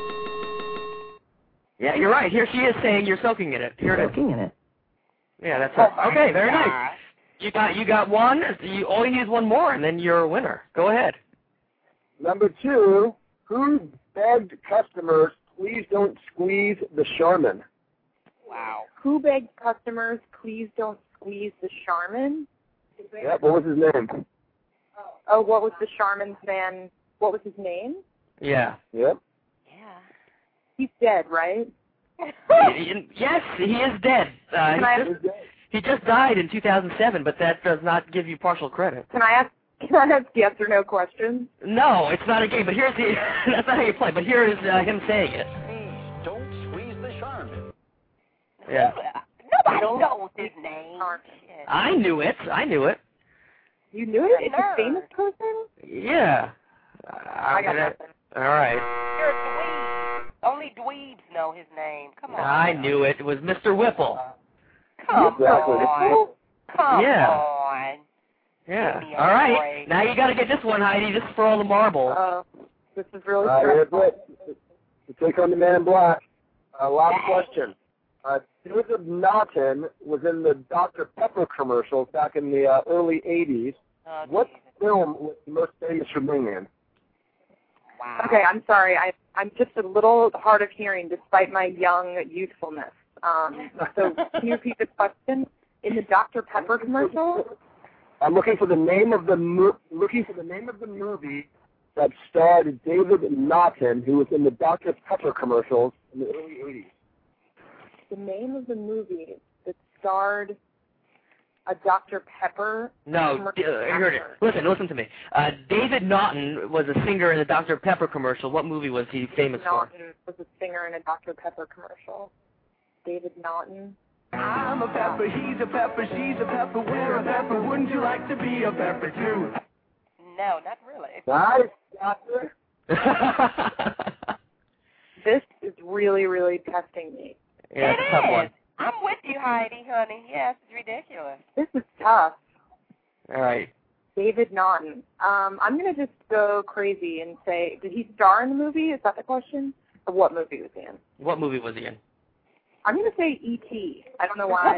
Yeah, you're right. Here she is saying you're soaking in it. Here it is. Soaking in it. Yeah, that's her. Okay, very nice. You got you got one. You all you need is one more, and then you're a winner. Go ahead. Number two, who begged customers, please don't squeeze the Charmin? Wow. Who begged customers, please don't squeeze the Charmin? Yep, what was his name? Oh, what was the Charmin's man? What was his name? Yeah. Yep. He's dead, right? Yes, he is dead. Uh, Can he, I just, he just died in two thousand seven, but that does not give you partial credit. Can I ask? Can I ask yes or no questions? No, it's not a game. But here's the. That's not how you play. But here is uh, him saying it. Please don't squeeze the Charmin. Yeah. Nobody knows his name. I knew it. I knew it. You knew it? It's a famous person? Yeah. I got that, nothing. All right. You're a dweeb. Only dweebs know his name. Come on. I knew it. It was Mister Whipple. Come Exactly. on. Come Yeah. on. Yeah. Give me a All right. break. Now you got to get this one, Heidi. This is for all the marbles. Uh, this is really All right, here's stressful. it. To take on the man in black. Uh, last question. Uh, David Naughton was in the Doctor Pepper commercials back in the uh, early eighties. Oh, What Jesus. film was he most famous for being in? Wow. Okay, I'm sorry. I, I'm just a little hard of hearing despite my young youthfulness. Um, so can you repeat the question? In the Doctor Pepper commercial? I'm looking for the name of the mo- looking for the name of the movie that starred David Naughton, who was in the Doctor Pepper commercials in the early eighties. The name of the movie that starred a Doctor Pepper No, commercial d- uh, heard it. actor. Listen, listen to me. Uh, David Naughton was a singer in the Doctor Pepper commercial. What movie was he famous for? Naughton was a singer in a Doctor Pepper commercial. David Naughton. I'm a pepper, he's a pepper, she's a pepper, we're a pepper. Wouldn't you like to be a pepper too? No, not really. Nice, Doctor. This is really, really testing me. Yeah, it's a tough It one. is. I'm with you, Heidi, honey. Yes, it's ridiculous. This is tough. All right. David Naughton. Um, I'm going to just go crazy and say, did he star in the movie? Is that the question? Or what movie was he in? What movie was he in? I'm going to say E T I don't know why.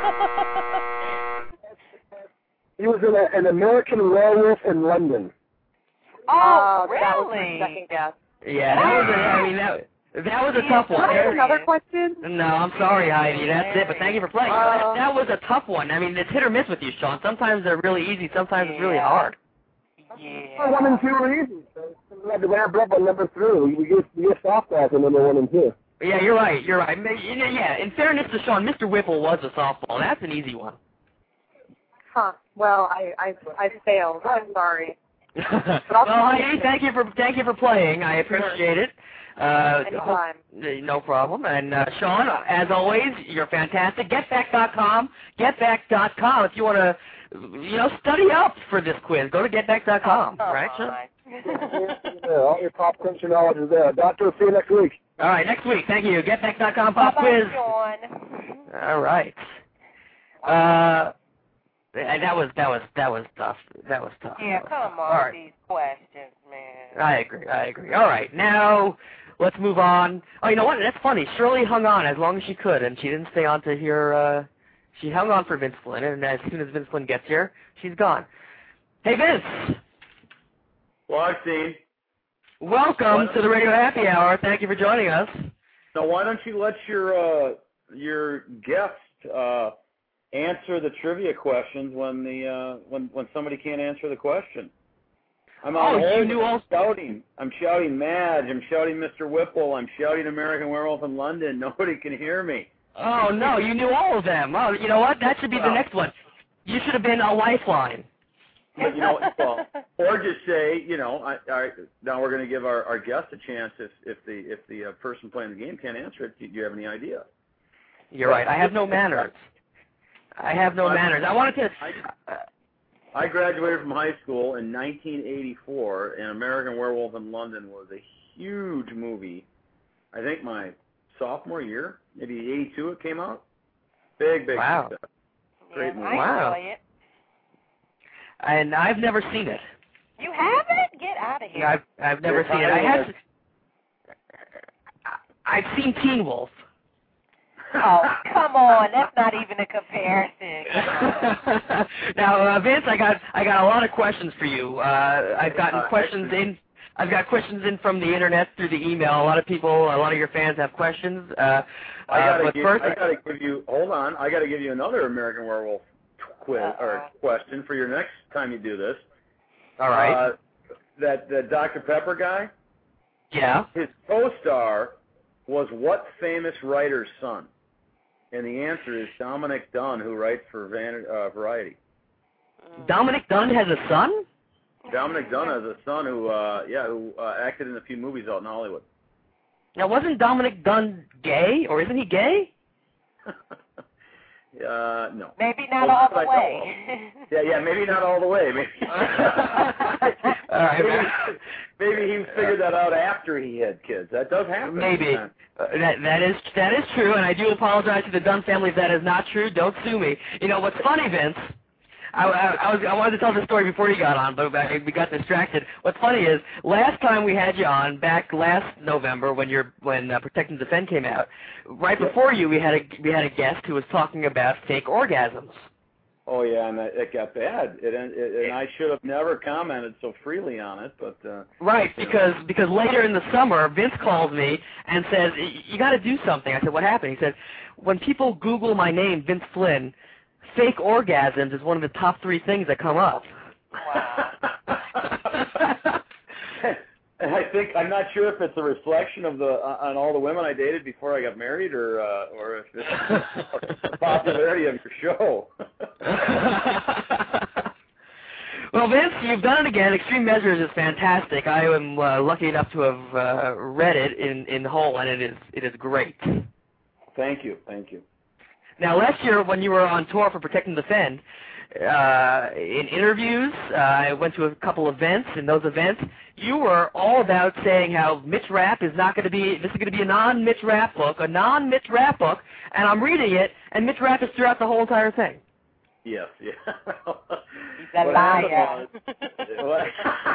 He was in a, an American Werewolf in London. Oh, Uh, That was my really? second guess. Yeah, that was a, I mean, that, that was a tough Can I one. have another question? No, I'm sorry, Heidi. That's it, but thank you for playing. Uh, that, that was a tough one. I mean, it's hit or miss with you, Sean. Sometimes they're really easy. Sometimes it's really Yeah. hard. Yeah. One and two are easy. So we had to ramp up on number three. We get we get softballs on number one and two. Yeah, you're right. You're right. Ma- Yeah, in fairness to Sean, Mister Whipple was a softball. That's an easy one. Huh. Well, I, I, I failed. I'm sorry. well, Heidi, thank you for thank you for playing. I appreciate it. Uh, Anytime. no problem. And uh, Sean, as always, you're fantastic. Get back dot com. get back dot com. If you want to, you know, study up for this quiz, go to get back dot com. Oh, right, Sean? Yeah, all your pop culture knowledge is there. Doctor, see you next week. All right, next week. Thank you. get back dot com pop quiz. Sean. All right. Uh, that was that was that was tough. That was tough. Yeah, come on All with right. these questions, man. I agree. I agree. All right, now let's move on. Oh, you know what? That's funny. Shirley hung on as long as she could, and she didn't stay on to hear. Uh, she hung on for Vince Flynn, and as soon as Vince Flynn gets here, she's gone. Hey, Vince. Well, I've seen. Welcome What? to the Radio Happy Hour. Thank you for joining us. Now, why don't you let your uh, your guest uh, answer the trivia questions when the uh, when when somebody can't answer the question? I'm on Oh, you hold. knew I'm all- shouting. I'm shouting Madge. I'm shouting Mister Whipple. I'm shouting American Werewolf in London. Nobody can hear me. Oh, no, you knew all of them. Oh, you know what? That should be the Well. next one. You should have been a lifeline. But, you know, well, or just say, you know, I, I, now we're going to give our, our guest a chance if, if the if the uh, person playing the game can't answer it. Do you have any idea? You're right. I have no manners. I have no I, manners. I wanted to. I, I graduated from high school in nineteen eighty-four, and American Werewolf in London was a huge movie. I think my sophomore year, maybe eighty-two, it came out. Big, big Wow. success. Great movie. I Wow. enjoy it. And I've never seen it. You haven't? Get out of here. I've I've never You're seen it. I fine. have. I've seen Teen Wolf. Oh, come on. That's not even a comparison. Now, uh, Vince, I got I got a lot of questions for you. Uh, I've gotten Uh, questions in. I've got questions in from the internet through the email. A lot of people, a lot of your fans have questions. Uh, I uh, gotta but give, first, I gotta give you. Hold on. I gotta give you another American Werewolf quiz or Uh-oh. question for your next time you do this. all right. Uh, that the Doctor Pepper guy. Yeah. His co-star was what famous writer's son? And the answer is Dominic Dunn, who writes for Van, uh, Variety. Dominic Dunn has a son? Dominic Dunn has a son who, uh, yeah, who uh, acted in a few movies out in Hollywood. Now, wasn't Dominic Dunn gay, or isn't he gay? Uh, no. Maybe not Well, all that's the what I way. Yeah, yeah, maybe not all the way. Maybe, All right, man. maybe, maybe he figured that out after he had kids. That does happen. Maybe. sometimes. Uh, that that is that is true, and I do apologize to the Dunn family if that is not true. Don't sue me. You know what's funny, Vince? I, I, I was I wanted to tell the story before you got on, but I, we got distracted. What's funny is last time we had you on, back last November when your when uh, Protect and Defend came out, right before you we had a we had a guest who was talking about fake orgasms. Oh yeah, and it got bad. It, it and I should have never commented so freely on it, but uh, Right, because because later in the summer, Vince calls me and says, you got to do something. I said, what happened? He said, when people Google my name, Vince Flynn, fake orgasms is one of the top three things that come up. And I think I'm not sure if it's a reflection of the uh, on all the women I dated before I got married, or uh, or if it's the popularity of your show. Well, Vince, you've done it again. Extreme Measures is fantastic. I am uh, lucky enough to have uh, read it in in whole, and it is it is great. Thank you, thank you. Now, last year when you were on tour for Protect and Defend, uh, in interviews, uh, I went to a couple events. In those events, you were all about saying how Mitch Rapp is not going to be, this is going to be a non-Mitch Rapp book, a non-Mitch Rapp book, and I'm reading it, and Mitch Rapp is throughout the whole entire thing. Yes, yeah. He's a What liar. happened was-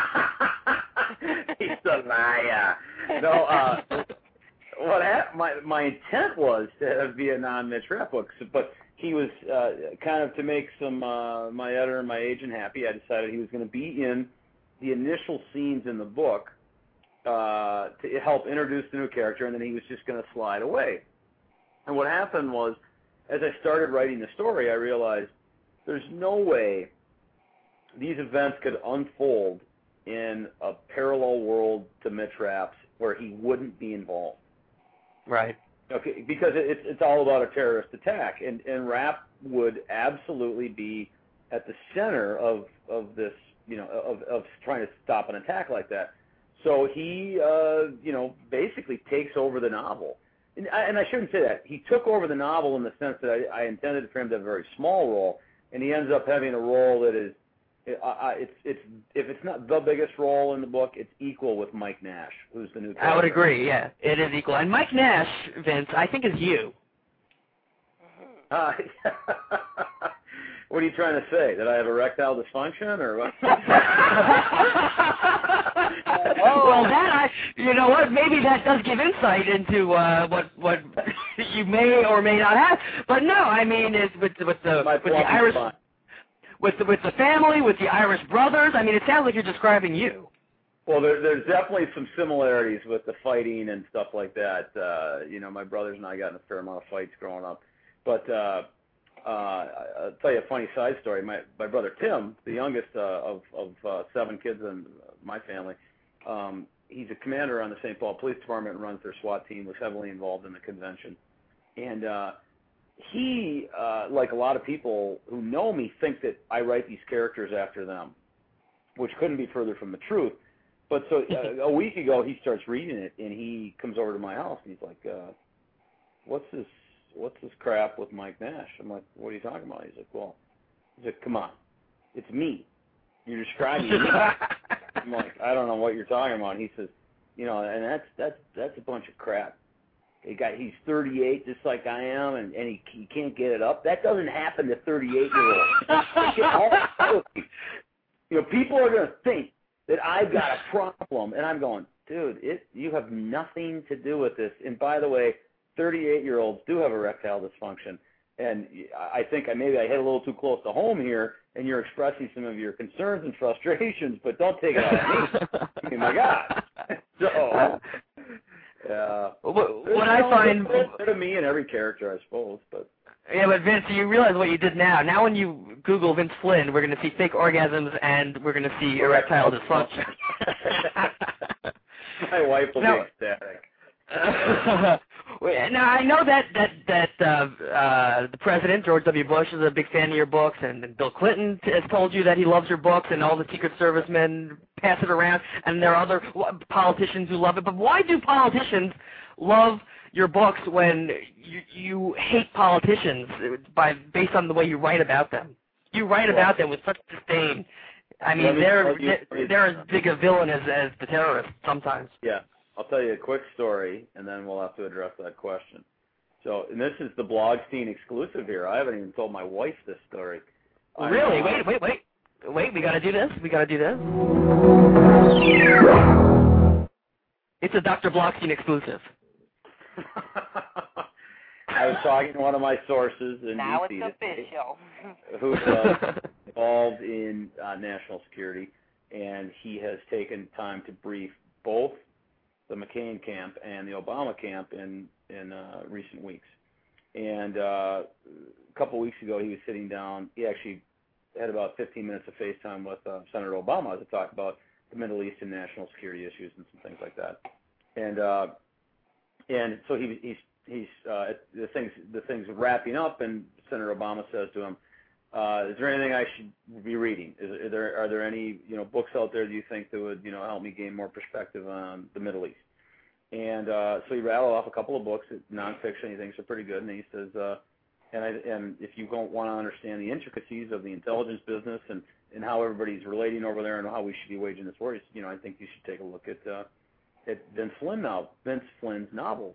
He's a liar. No, uh, what hap- my my intent was to be a non-Mitch Rapp book, so- but he was uh, kind of to make some uh, my editor and my agent happy. I decided he was going to be in the initial scenes in the book uh, to help introduce the new character, and then he was just going to slide away. And what happened was, as I started writing the story, I realized there's no way these events could unfold in a parallel world to Mitch Rapp's where he wouldn't be involved. Right. Okay, because it's it's all about a terrorist attack, and and Rapp would absolutely be at the center of of this, you know, of of trying to stop an attack like that. So he, uh, you know, basically takes over the novel, and I, and I shouldn't say that. He took over the novel in the sense that I, I intended for him to have a very small role, and he ends up having a role that is, uh, it's it's if it's not the biggest role in the book, it's equal with Mike Nash, who's the new character. I would agree, yeah. It is equal. And Mike Nash, Vince, I think is you. Uh, what are you trying to say? That I have erectile dysfunction, or what? Well, that I, you know what? Maybe that does give insight into uh, what what you may or may not have. But no, I mean, it's with with the My with the plumbing's Irish, fine. with the with the family, with the Irish brothers. I mean, it sounds like you're describing you. Well, there, there's definitely some similarities with the fighting and stuff like that. Uh, you know, my brothers and I got in a fair amount of fights growing up. But uh, uh, I'll tell you a funny side story. My my brother Tim, the youngest uh, of of uh, seven kids in my family, um, he's a commander on the Saint Paul Police Department and runs their SWAT team. Was heavily involved in the convention, and uh, he, uh, like a lot of people who know me, think that I write these characters after them, which couldn't be further from the truth. But so uh, a week ago, he starts reading it, and he comes over to my house, and he's like, uh, what's this what's this crap with Mike Nash? I'm like, what are you talking about? He's like, well, he's like, come on, it's me. You're describing me. I'm like, I don't know what you're talking about. And he says, you know, and that's that's that's a bunch of crap. He got he's thirty-eight, just like I am, and, and he he can't get it up. That doesn't happen to thirty-eight-year-olds. You know, people are going to think that I've got a problem, and I'm going, dude, it you have nothing to do with this. And by the way, thirty-eight-year-olds do have erectile dysfunction, and I think I maybe I hit a little too close to home here, and you're expressing some of your concerns and frustrations, but don't take it out on me. I mean, my God. So, yeah. What I find a bit of me in every character, I suppose, but. Yeah, but Vince, you realize what you did now. Now when you Google Vince Flynn, we're going to see fake orgasms and we're going to see erectile dysfunction. My wife will now, be ecstatic. Now, I know that that that uh, uh, the president, George W. Bush, is a big fan of your books, and, and Bill Clinton has told you that he loves your books, and all the Secret Service men pass it around, and there are other politicians who love it. But why do politicians love your books when you, you hate politicians by based on the way you write about them? You write about them with such disdain. I mean, me they're you, they're, they're as big a villain as, as the terrorists sometimes. Yeah. I'll tell you a quick story, and then we'll have to address that question. So, and this is the Blogstein exclusive here. I haven't even told my wife this story. Really? Wait, wait, wait. Wait, we got to do this? We got to do this? It's a Doctor Blogstein exclusive. I was talking to one of my sources in now D C it's official. who's uh, involved in uh, national security, and he has taken time to brief both the McCain camp and the Obama camp in in uh, recent weeks. And uh, a couple weeks ago, he was sitting down. He actually had about fifteen minutes of FaceTime with uh, Senator Obama to talk about the Middle East and national security issues and some things like that. And uh, and so he, he's he's uh, the things the things wrapping up, and Senator Obama says to him, Uh, is there anything I should be reading? Is, are there are there any you know books out there that you think that would you know help me gain more perspective on the Middle East? And uh, so he rattled off a couple of books, nonfiction. He thinks are pretty good, and he says, uh, and I, and if you don't want to understand the intricacies of the intelligence business and, and how everybody's relating over there and how we should be waging this war, you know, I think you should take a look at uh, at Vince Flynn now, Vince Flynn's novels.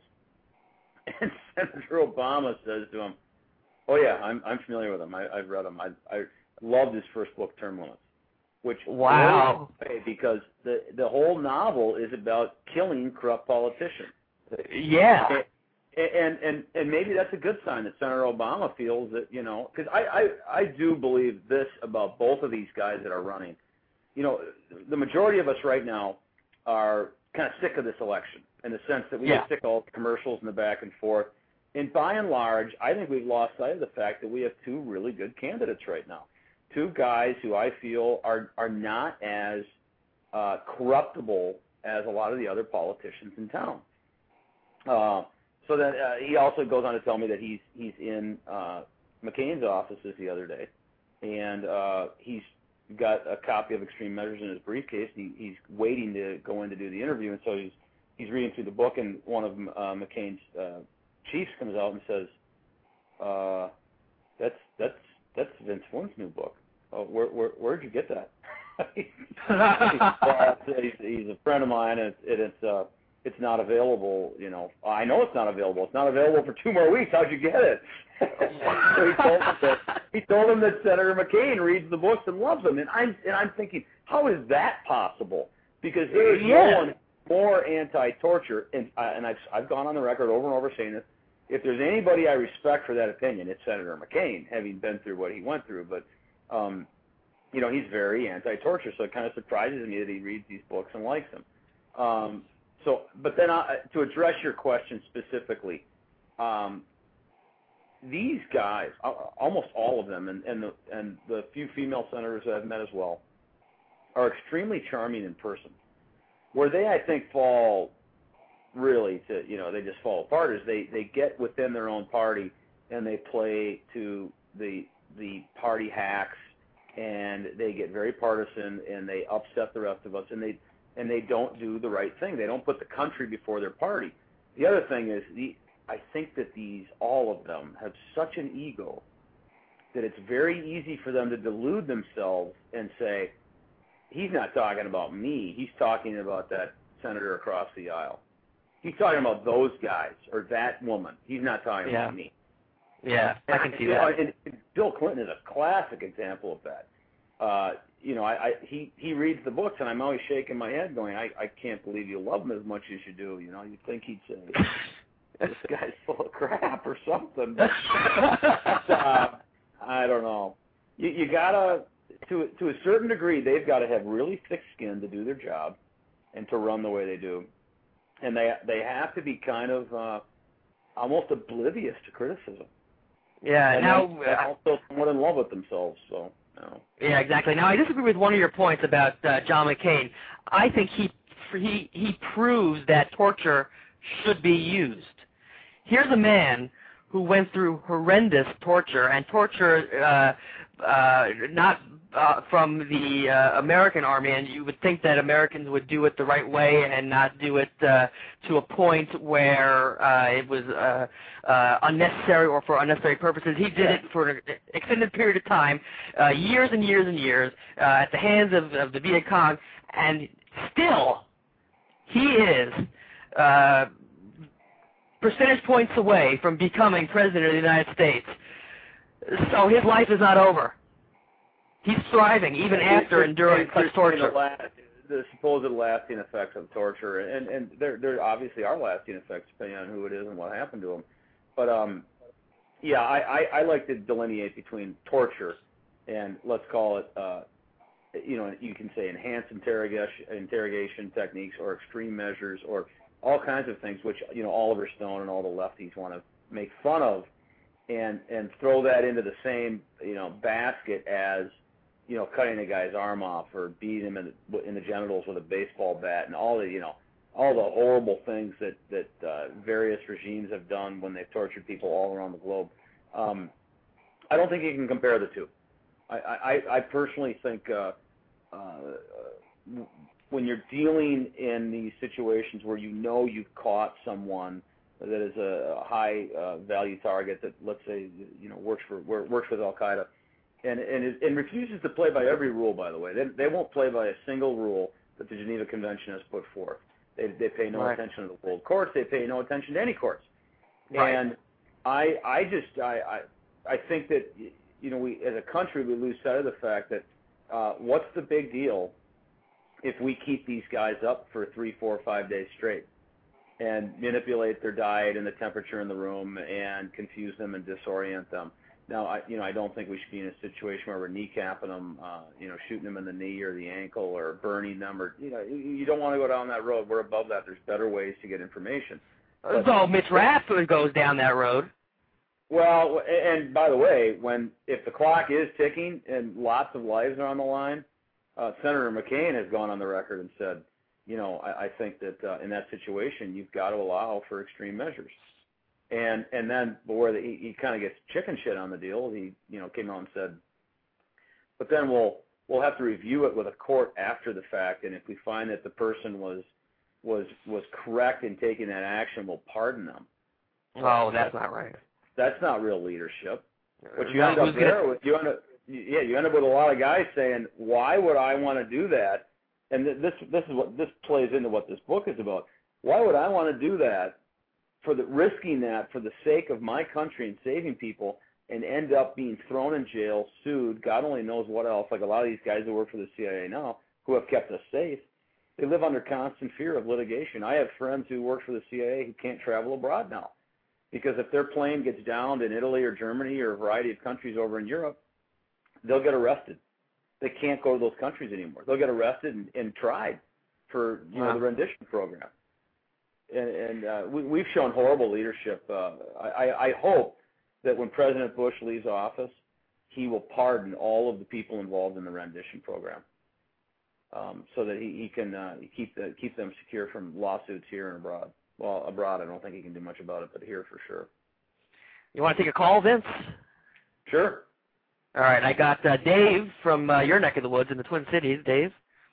And Senator Obama says to him, "Oh yeah, I'm I'm familiar with him. I, I've read him. I I loved his first book, Term Limits, which wow, because the the whole novel is about killing corrupt politicians. Yeah, and and and, and maybe that's a good sign that Senator Obama feels that you know because I, I I do believe this about both of these guys that are running. You know, the majority of us right now are kind of sick of this election in the sense that we yeah. get sick of all the commercials and the back and forth. And by and large, I think we've lost sight of the fact that we have two really good candidates right now. Two guys who I feel are are not as uh, corruptible as a lot of the other politicians in town. Uh, so that uh, he also goes on to tell me that he's he's in uh, McCain's offices the other day, and uh, he's got a copy of Extreme Measures in his briefcase. And he, he's waiting to go in to do the interview, and so he's he's reading through the book, and one of uh, McCain's uh, chiefs comes out and says, uh, "That's that's that's Vince Flynn's new book. Oh, where where where'd you get that?" he's, he's, he's a friend of mine, and it's it, it's uh it's not available. You know, I know it's not available. It's not available for two more weeks. How'd you get it? So he told him that he told him that Senator McCain reads the books and loves them, and I'm and I'm thinking, how is that possible? Because there is yeah. no one more anti-torture, and uh, and I've I've gone on the record over and over saying this. If there's anybody I respect for that opinion, it's Senator McCain, having been through what he went through. But, um, you know, he's very anti-torture, so it kind of surprises me that he reads these books and likes them. Um, so, but then I, to address your question specifically, um, these guys, almost all of them, and, and the and the few female senators that I've met as well, are extremely charming in person. Where they, I think, fall really to, you know, they just fall apart is they, they get within their own party and they play to the the party hacks, and they get very partisan, and they upset the rest of us, and they and they don't do the right thing. They don't put the country before their party. The other thing is, the I think that these, all of them, have such an ego that it's very easy for them to delude themselves and say, he's not talking about me, he's talking about that senator across the aisle. He's talking about those guys or that woman. He's not talking yeah. about me. Yeah, I can see you know, that. and, and Bill Clinton is a classic example of that. Uh, you know, I, I he he reads the books, and I'm always shaking my head, going, I, I can't believe you love him as much as you do. You know, you'd think he'd say, this guy's full of crap or something. But, uh, I don't know. You you gotta, to to a certain degree, they've got to have really thick skin to do their job, and to run the way they do, and they they have to be kind of uh, almost oblivious to criticism. Yeah. And now, they're also somewhat in love with themselves. So. No. Yeah, exactly. Now, I disagree with one of your points about uh, John McCain. I think he he he proves that torture should be used. Here's a man who went through horrendous torture, and torture uh, uh, not uh, from the uh, American army, and you would think that Americans would do it the right way and not do it uh, to a point where uh, it was uh, uh, unnecessary or for unnecessary purposes. He did it for an extended period of time, uh, years and years and years, uh, at the hands of, of the Viet Cong, and still he is uh, percentage points away from becoming president of the United States. So his life is not over. He's thriving even after enduring such torture. The, last, the supposed lasting effects of torture, and and there there obviously are lasting effects depending on who it is and what happened to him. But um, yeah, I, I, I like to delineate between torture and, let's call it, uh, you know, you can say enhanced interrogation interrogation techniques or extreme measures or all kinds of things, which, you know, Oliver Stone and all the lefties want to make fun of, and and throw that into the same, you know, basket as, you know, cutting a guy's arm off or beating him in the, in the genitals with a baseball bat, and all the, you know, all the horrible things that that uh, various regimes have done when they've tortured people all around the globe. Um, I don't think you can compare the two. I I, I personally think uh, uh, when you're dealing in these situations where you know you've caught someone that is a high uh, value target that, let's say, you know, works for works with Al Qaeda, and and is, and refuses to play by every rule. By the way, they they won't play by a single rule that the Geneva Convention has put forth. They they pay no right. attention to the world courts. They pay no attention to any courts. Right. And I I just I, I I think that, you know, we as a country we lose sight of the fact that uh, what's the big deal if we keep these guys up for three, four, five days straight and manipulate their diet and the temperature in the room and confuse them and disorient them. Now, I, you know, I don't think we should be in a situation where we're kneecapping them, uh, you know, shooting them in the knee or the ankle or burning them, or, you know, you don't want to go down that road. We're above that. There's better ways to get information. But, so Mitch Raff goes down that road. Well, and by the way, when if the clock is ticking and lots of lives are on the line, uh, Senator McCain has gone on the record and said, you know, I, I think that uh, in that situation you've got to allow for extreme measures. And and then, but where the, he, he kind of gets chicken shit on the deal, he you know came out and said, but then we'll we'll have to review it with a court after the fact, and if we find that the person was was was correct in taking that action, we'll pardon them. Oh, that's not right. That's not real leadership. What you No, end up who's there gonna... with, you end up yeah, you end up with a lot of guys saying, why would I want to do that? And th- this this is what this plays into what this book is about. Why would I want to do that? For the risking that for the sake of my country and saving people, and end up being thrown in jail, sued, God only knows what else. Like a lot of these guys who work for the C I A now, who have kept us safe, they live under constant fear of litigation. I have friends who work for the C I A who can't travel abroad now, because if their plane gets downed in Italy or Germany or a variety of countries over in Europe, they'll get arrested. They can't go to those countries anymore. They'll get arrested and, and tried for you wow. know the rendition program. And, and uh, we, we've shown horrible leadership. Uh, I, I hope that when President Bush leaves office, he will pardon all of the people involved in the rendition program, um, so that he, he can uh, keep the, keep them secure from lawsuits here and abroad. Well, abroad, I don't think he can do much about it, but here for sure. You want to take a call, Vince? Sure. All right, I got uh, Dave from uh, your neck of the woods in the Twin Cities. Dave?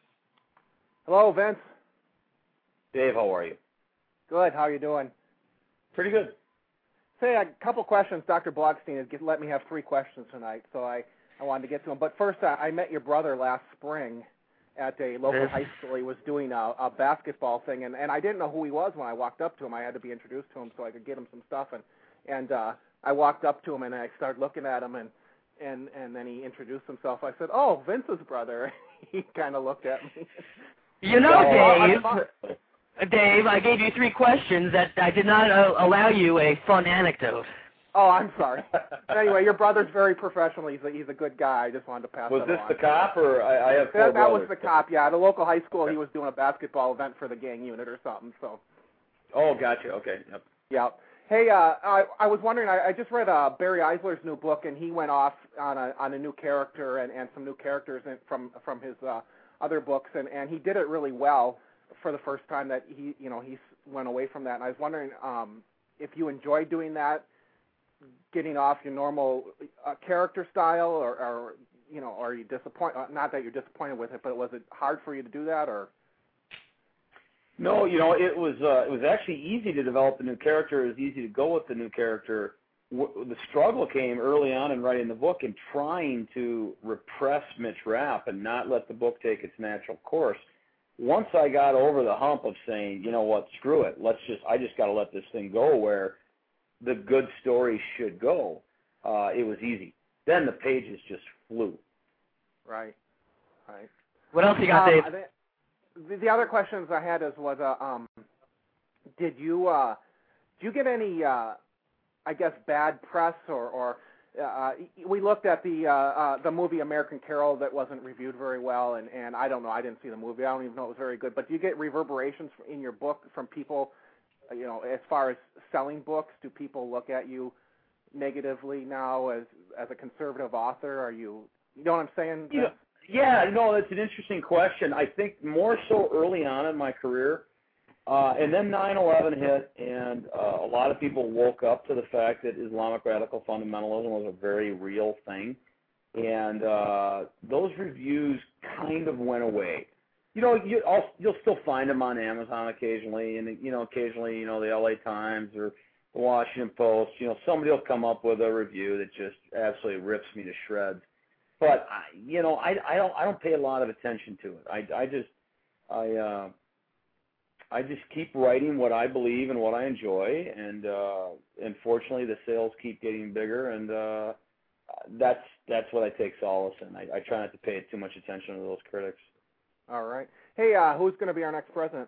Hello, Vince. Dave, how are you? Good. How are you doing? Pretty good. Say a couple questions. Doctor Blogstein has get, let me have three questions tonight, so I, I wanted to get to them. But first, uh, I met your brother last spring at a local Yes. high school. He was doing a, a basketball thing, and, and I didn't know who he was when I walked up to him. I had to be introduced to him so I could get him some stuff. And, and uh, I walked up to him, and I started looking at him, and, and, and then he introduced himself. I said, oh, Vince's brother. He kind of looked at me. You know, Oh, Dave, Dave, I gave you three questions that I did not uh, allow you a fun anecdote. Oh, I'm sorry. But anyway, your brother's very professional. He's a, he's a good guy. I just wanted to pass Was that this on. the cop, or I, I have four That, that was brothers. the cop, yeah. At a local high school, he was doing a basketball event for the gang unit or something. So. Oh, gotcha. Okay. Yep. Yeah. Hey, uh, I, I was wondering. I, I just read uh, Barry Eisler's new book, and he went off on a on a new character and, and some new characters in, from from his uh, other books, and, and he did it really well for the first time that he you know he went away from that. And I was wondering um, if you enjoy doing that, getting off your normal uh, character style, or, or you know, are you disappointed? Not that you're disappointed with it, but was it hard for you to do that, or? No, you know, it was uh, it was actually easy to develop a new character. It was easy to go with the new character. W- the struggle came early on in writing the book and trying to repress Mitch Rapp and not let the book take its natural course. Once I got over the hump of saying, you know what, screw it, let's just, I just got to let this thing go where the good story should go, uh, it was easy. Then the pages just flew. Right, right. What else you got, um, Dave? I think- The, the other questions I had is was uh, um, did you uh, do you get any uh, I guess bad press or, or uh, we looked at the uh, uh, the movie American Carol that wasn't reviewed very well, and, and I don't know, I didn't see the movie, I don't even know it was very good, but do you get reverberations in your book from people, you know, as far as selling books? Do people look at you negatively now as as a conservative author? Are you, you know what I'm saying? Yeah. Yeah, no, that's an interesting question. I think more so early on in my career, uh, and then nine eleven hit, and uh, a lot of people woke up to the fact that Islamic radical fundamentalism was a very real thing, and uh, those reviews kind of went away. You know, you, I'll, you'll still find them on Amazon occasionally, and you know, occasionally, you know, the L A Times or the Washington Post. You know, somebody will come up with a review that just absolutely rips me to shreds. But I, you know, I, I don't I don't pay a lot of attention to it. I, I just I uh, I just keep writing what I believe and what I enjoy, and uh, unfortunately the sales keep getting bigger, and uh, that's that's what I take solace in. I, I try not to pay too much attention to those critics. All right. Hey, uh, who's going to be our next president?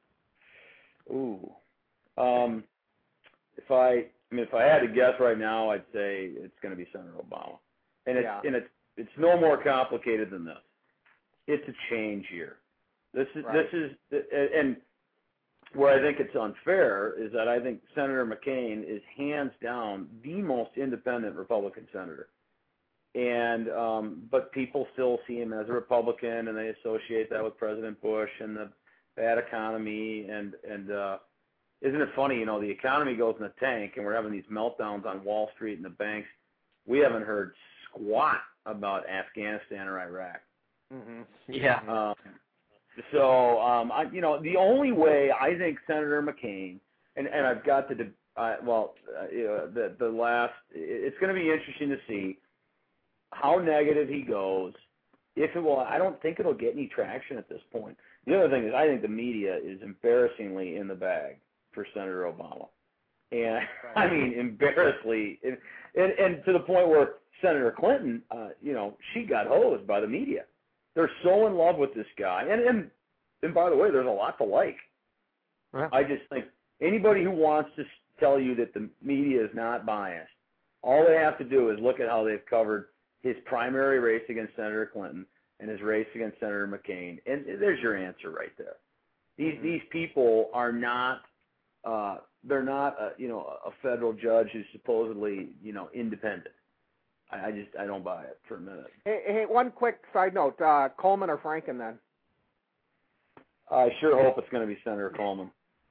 Ooh, um, if I I mean if I had to guess right now, I'd say it's going to be Senator Obama, and it's Yeah. and it's. It's no more complicated than this. It's a change year. This is Right. this is and where I think it's unfair is that I think Senator McCain is hands down the most independent Republican senator. And um, but people still see him as a Republican, and they associate that with President Bush and the bad economy. And and uh, isn't it funny? You know, the economy goes in the tank, and we're having these meltdowns on Wall Street and the banks. We haven't heard squat about Afghanistan or Iraq. Mm-hmm. Yeah. Um, so, um, I, you know, the only way I think Senator McCain, and, and I've got the, uh, well, uh, you know, the the last, it's going to be interesting to see how negative he goes. If it will, I don't think it'll get any traction at this point. The other thing is I think the media is embarrassingly in the bag for Senator Obama. And, I mean, embarrassingly, and, and, and to the point where Senator Clinton, uh, you know, she got hosed by the media. They're so in love with this guy. And, and, and by the way, there's a lot to like. Right. I just think anybody who wants to tell you that the media is not biased, all they have to do is look at how they've covered his primary race against Senator Clinton and his race against Senator McCain. And there's your answer right there. These mm-hmm. these people are not uh, they're not a, you know a federal judge who's supposedly you know independent. I, I just I don't buy it for a minute. Hey, hey, one quick side note: uh, Coleman or Franken then? I sure hope it's going to be Senator Coleman.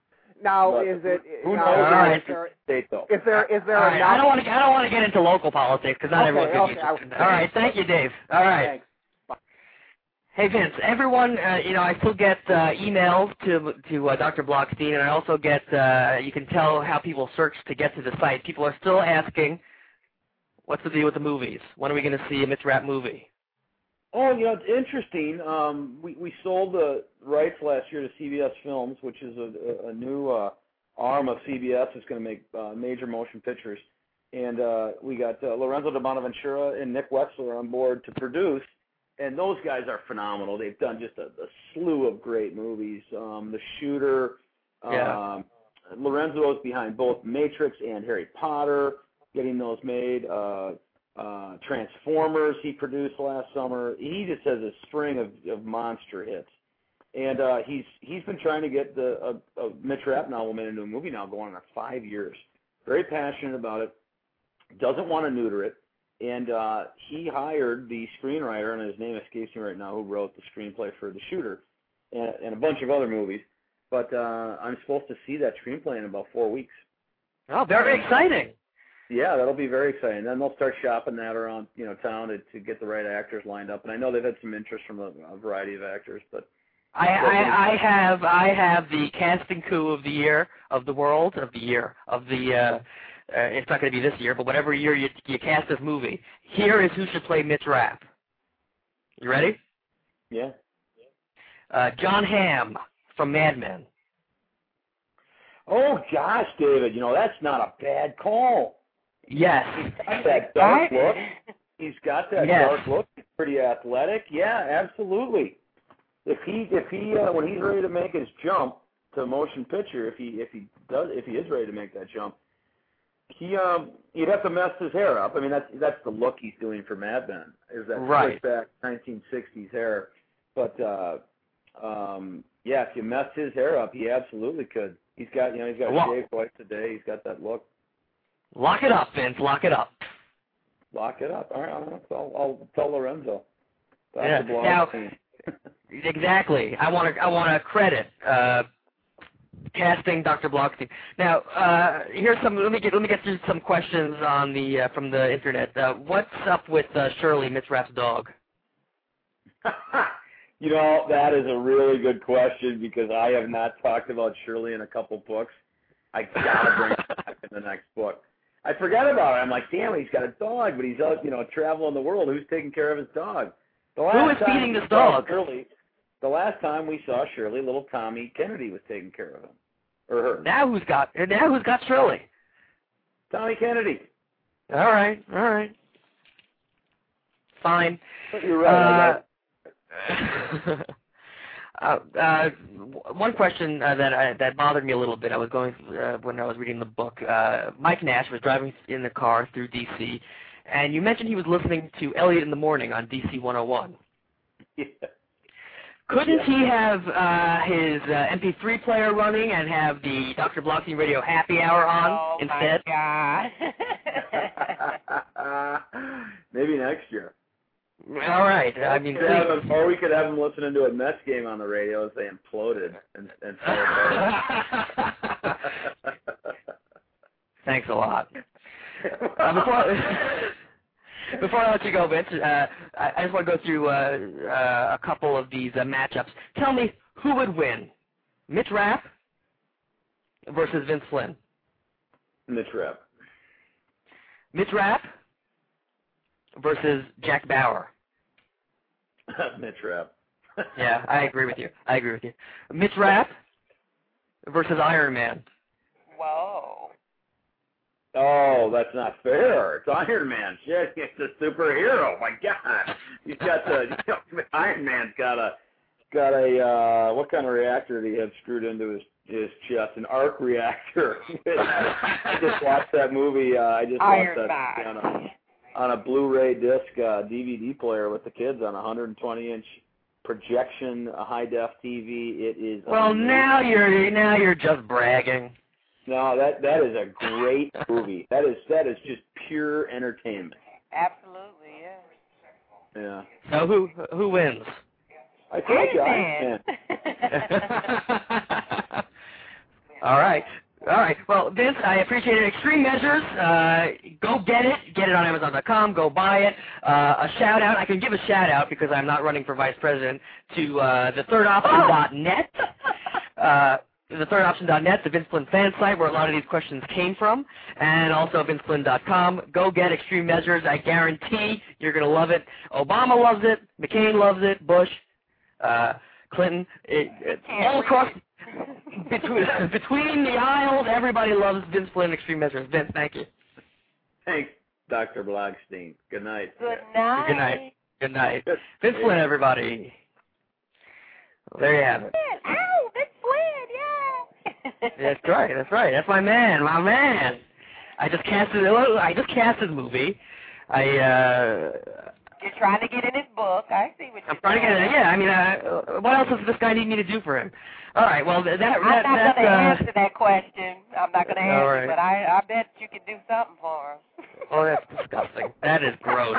now But is it? Who now, knows is in right. the state though? Is there is there All right, enough? I don't want to. I don't want to get into local politics because not Okay, everyone's okay, going to be. I- All right, thank you, Dave. All right. Thanks. Hey Vince, everyone, uh, you know, I still get uh, emails to to uh, Doctor Blockstein, and I also get. Uh, you can tell how people search to get to the site. People are still asking, what's the deal with the movies? When are we going to see a Mitch Rapp movie? Oh, you know, it's interesting. Um, we we sold the rights last year to C B S Films, which is a, a new uh, arm of C B S that's going to make uh, major motion pictures. And uh, we got uh, Lorenzo de Bonaventura and Nick Wexler on board to produce. And those guys are phenomenal. They've done just a, a slew of great movies. Um, The Shooter. Yeah. Um, Lorenzo is behind both Matrix and Harry Potter, getting those made. Uh, uh, Transformers he produced last summer. He just has a string of, of monster hits. And uh, he's he's been trying to get the a, a Mitch Rapp novel made into a movie now going on five years. Very passionate about it. Doesn't want to neuter it. And uh, he hired the screenwriter, and his name escapes me right now, who wrote the screenplay for The Shooter and, and a bunch of other movies. But uh, I'm supposed to see that screenplay in about four weeks. Oh, very exciting. Yeah, that'll be very exciting. Then they'll start shopping that around, you know, town to, to get the right actors lined up. And I know they've had some interest from a, a variety of actors, but I, I I have I have the casting coup of the year of the world of the year of the. Uh, Uh, it's not going to be this year, but whatever year you, you cast this movie, here is who should play Mitch Rapp. You ready? Yeah. Uh, John Hamm from Mad Men. Oh, gosh, David, you know, that's not a bad call. Yes. He's got that dark look. He's got that Yes. dark look. He's pretty athletic. Yeah, absolutely. If he, if he, uh, when he's ready to make his jump to motion picture, if he, if he does, if he is ready to make that jump, He um you'd have to mess his hair up. I mean that's that's the look he's doing for Mad Men, is that Right. slick back nineteen sixties hair. But uh um yeah, if you mess his hair up, he absolutely could. He's got you know, he's got Well, a shave twice a day, he's got that look. Lock it up, Vince, lock it up. Lock it up. All right, I'll, I'll, I'll tell Lorenzo. That's Yeah. the blog Now, scene. exactly. I want to I want to credit uh casting Doctor Blockstein. Now, uh, here's some. Let me get. Let me get through some questions on the uh, from the internet. Uh, what's up with uh, Shirley, Mitch Rapp's dog? You know, that is a really good question because I have not talked about Shirley in a couple books. I gotta bring it back in the next book. I forgot about it. I'm like, damn, he's got a dog, but he's out, you know, traveling the world. Who's taking care of his dog? The Who is time feeding we this saw dog? Shirley, the last time we saw Shirley, little Tommy Kennedy was taking care of him, or her. Now who's got? Now who's got Shirley? Tommy Kennedy. All right, all right, fine. But you're right. Uh, uh, uh, one question uh, that I, that bothered me a little bit. I was going uh, when I was reading the book. Uh, Mike Nash was driving in the car through D C, and you mentioned he was listening to Elliot in the Morning on D C one oh one. Yeah. Couldn't Yeah. he have uh, his uh, M P three player running and have the Doctor Blockstein Radio Happy Hour on oh instead? my God. Maybe next year. All right. I mean, We could have him- or we could have him listening to a Mets game on the radio as they imploded and, and thanks a lot. Uh, before, before I let you go, Vince, uh, I, I just want to go through uh, uh, a couple of these uh, matchups. Tell me who would win, Mitch Rapp versus Vince Flynn? Mitch Rapp. Mitch Rapp versus Jack Bauer. Mitch Rapp. Yeah, I agree with you. I agree with you. Mitch Rapp versus Iron Man. Whoa. Oh, that's not fair. It's Iron Man. Shit, it's a superhero. My God, he's got the you know, Iron Man's got a got a uh, what kind of reactor did he have screwed into his his chest? An arc reactor. I just watched that movie. Uh, I just Iron watched that Man. on a, on a Blu-ray disc uh, D V D player with the kids on a one hundred twenty inch projection, a high def T V. It is. Well, amazing. now you're now you're just bragging. No, that that is a great movie. That is that is just pure entertainment. Absolutely, yeah. Yeah. So who who wins? I told you, Iron Iron Man. All right. All right. Well, Vince, I appreciate it. Extreme Measures, uh, go get it. Get it on Amazon dot com. Go buy it. Uh, a shout-out. I can give a shout-out because I'm not running for vice president to uh, the third option dot net. Uh, the third option dot net, the Vince Flynn fan site where a lot of these questions came from, and also Vince Flynn dot com. Go get Extreme Measures. I guarantee you're going to love it. Obama loves it. McCain loves it. Bush, uh, Clinton. It, it, all across... Between, between the aisles, everybody loves Vince Flynn Extreme Measures. Vince, thank you. Thanks, Doctor Blockstein. Good night. Good night. Good night. Good night. Vince Flynn, everybody. Well, there you have it. Oh, Vince Flynn, yeah. That's right. That's right. That's my man. My man. I just casted. I just casted the movie. I. uh... You're trying to get in his book. I see what you're I'm trying to get in. Yeah. I mean, uh, what else does this guy need me to do for him? All right. Well, that. that I'm not that, going to uh, answer that question. I'm not going to answer, right. but I, I bet you can do something for him. Oh, that's disgusting. That is gross.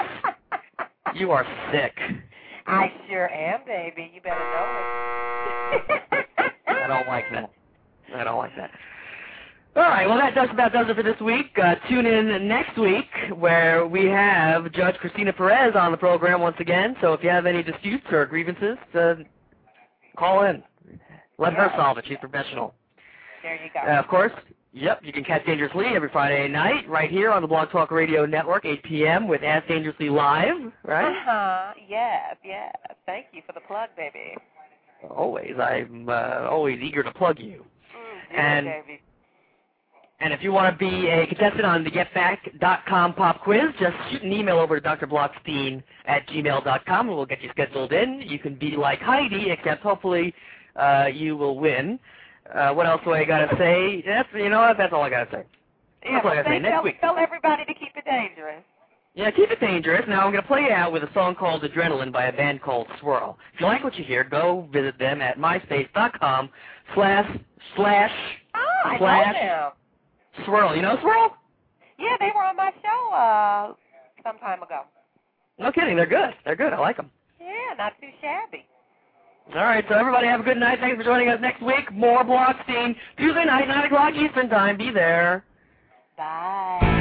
You are sick. I sure am, baby. You better know it. I don't like that. I don't like that. All right, well, that just about does it for this week. Uh, tune in next week where we have Judge Christina Perez on the program once again. So if you have any disputes or grievances, uh, call in. Let her solve it. She's professional. There you go. Uh, of course, yep, you can catch Dangerously every Friday night right here on the Blog Talk Radio Network, eight p.m. with Ask Dangerously Live, right? Uh-huh. Yes, yes. Thank you for the plug, baby. Always. I'm uh, always eager to plug you. Mm, and baby. And if you want to be a contestant on the Get Back dot com pop quiz, just shoot an email over to D R Blockstein at gmail dot com and we'll get you scheduled in. You can be like Heidi, except hopefully uh, you will win. Uh, what else do I got to say? That's, you know what? That's all I got to say. Yeah, That's all I got to say. tell, Next week. tell everybody to keep it dangerous. Yeah, keep it dangerous. Now I'm going to play you out with a song called Adrenaline by a band called Swirl. If you like what you hear, go visit them at myspace dot com slash slash Oh, I slash know them. Swirl. You know Swirl? Yeah, they were on my show uh, some time ago. No kidding. They're good. They're good. I like them. Yeah, not too shabby. All right, so everybody have a good night. Thanks for joining us next week. More Blockstein. Tuesday night, nine o'clock Eastern Time. Be there. Bye.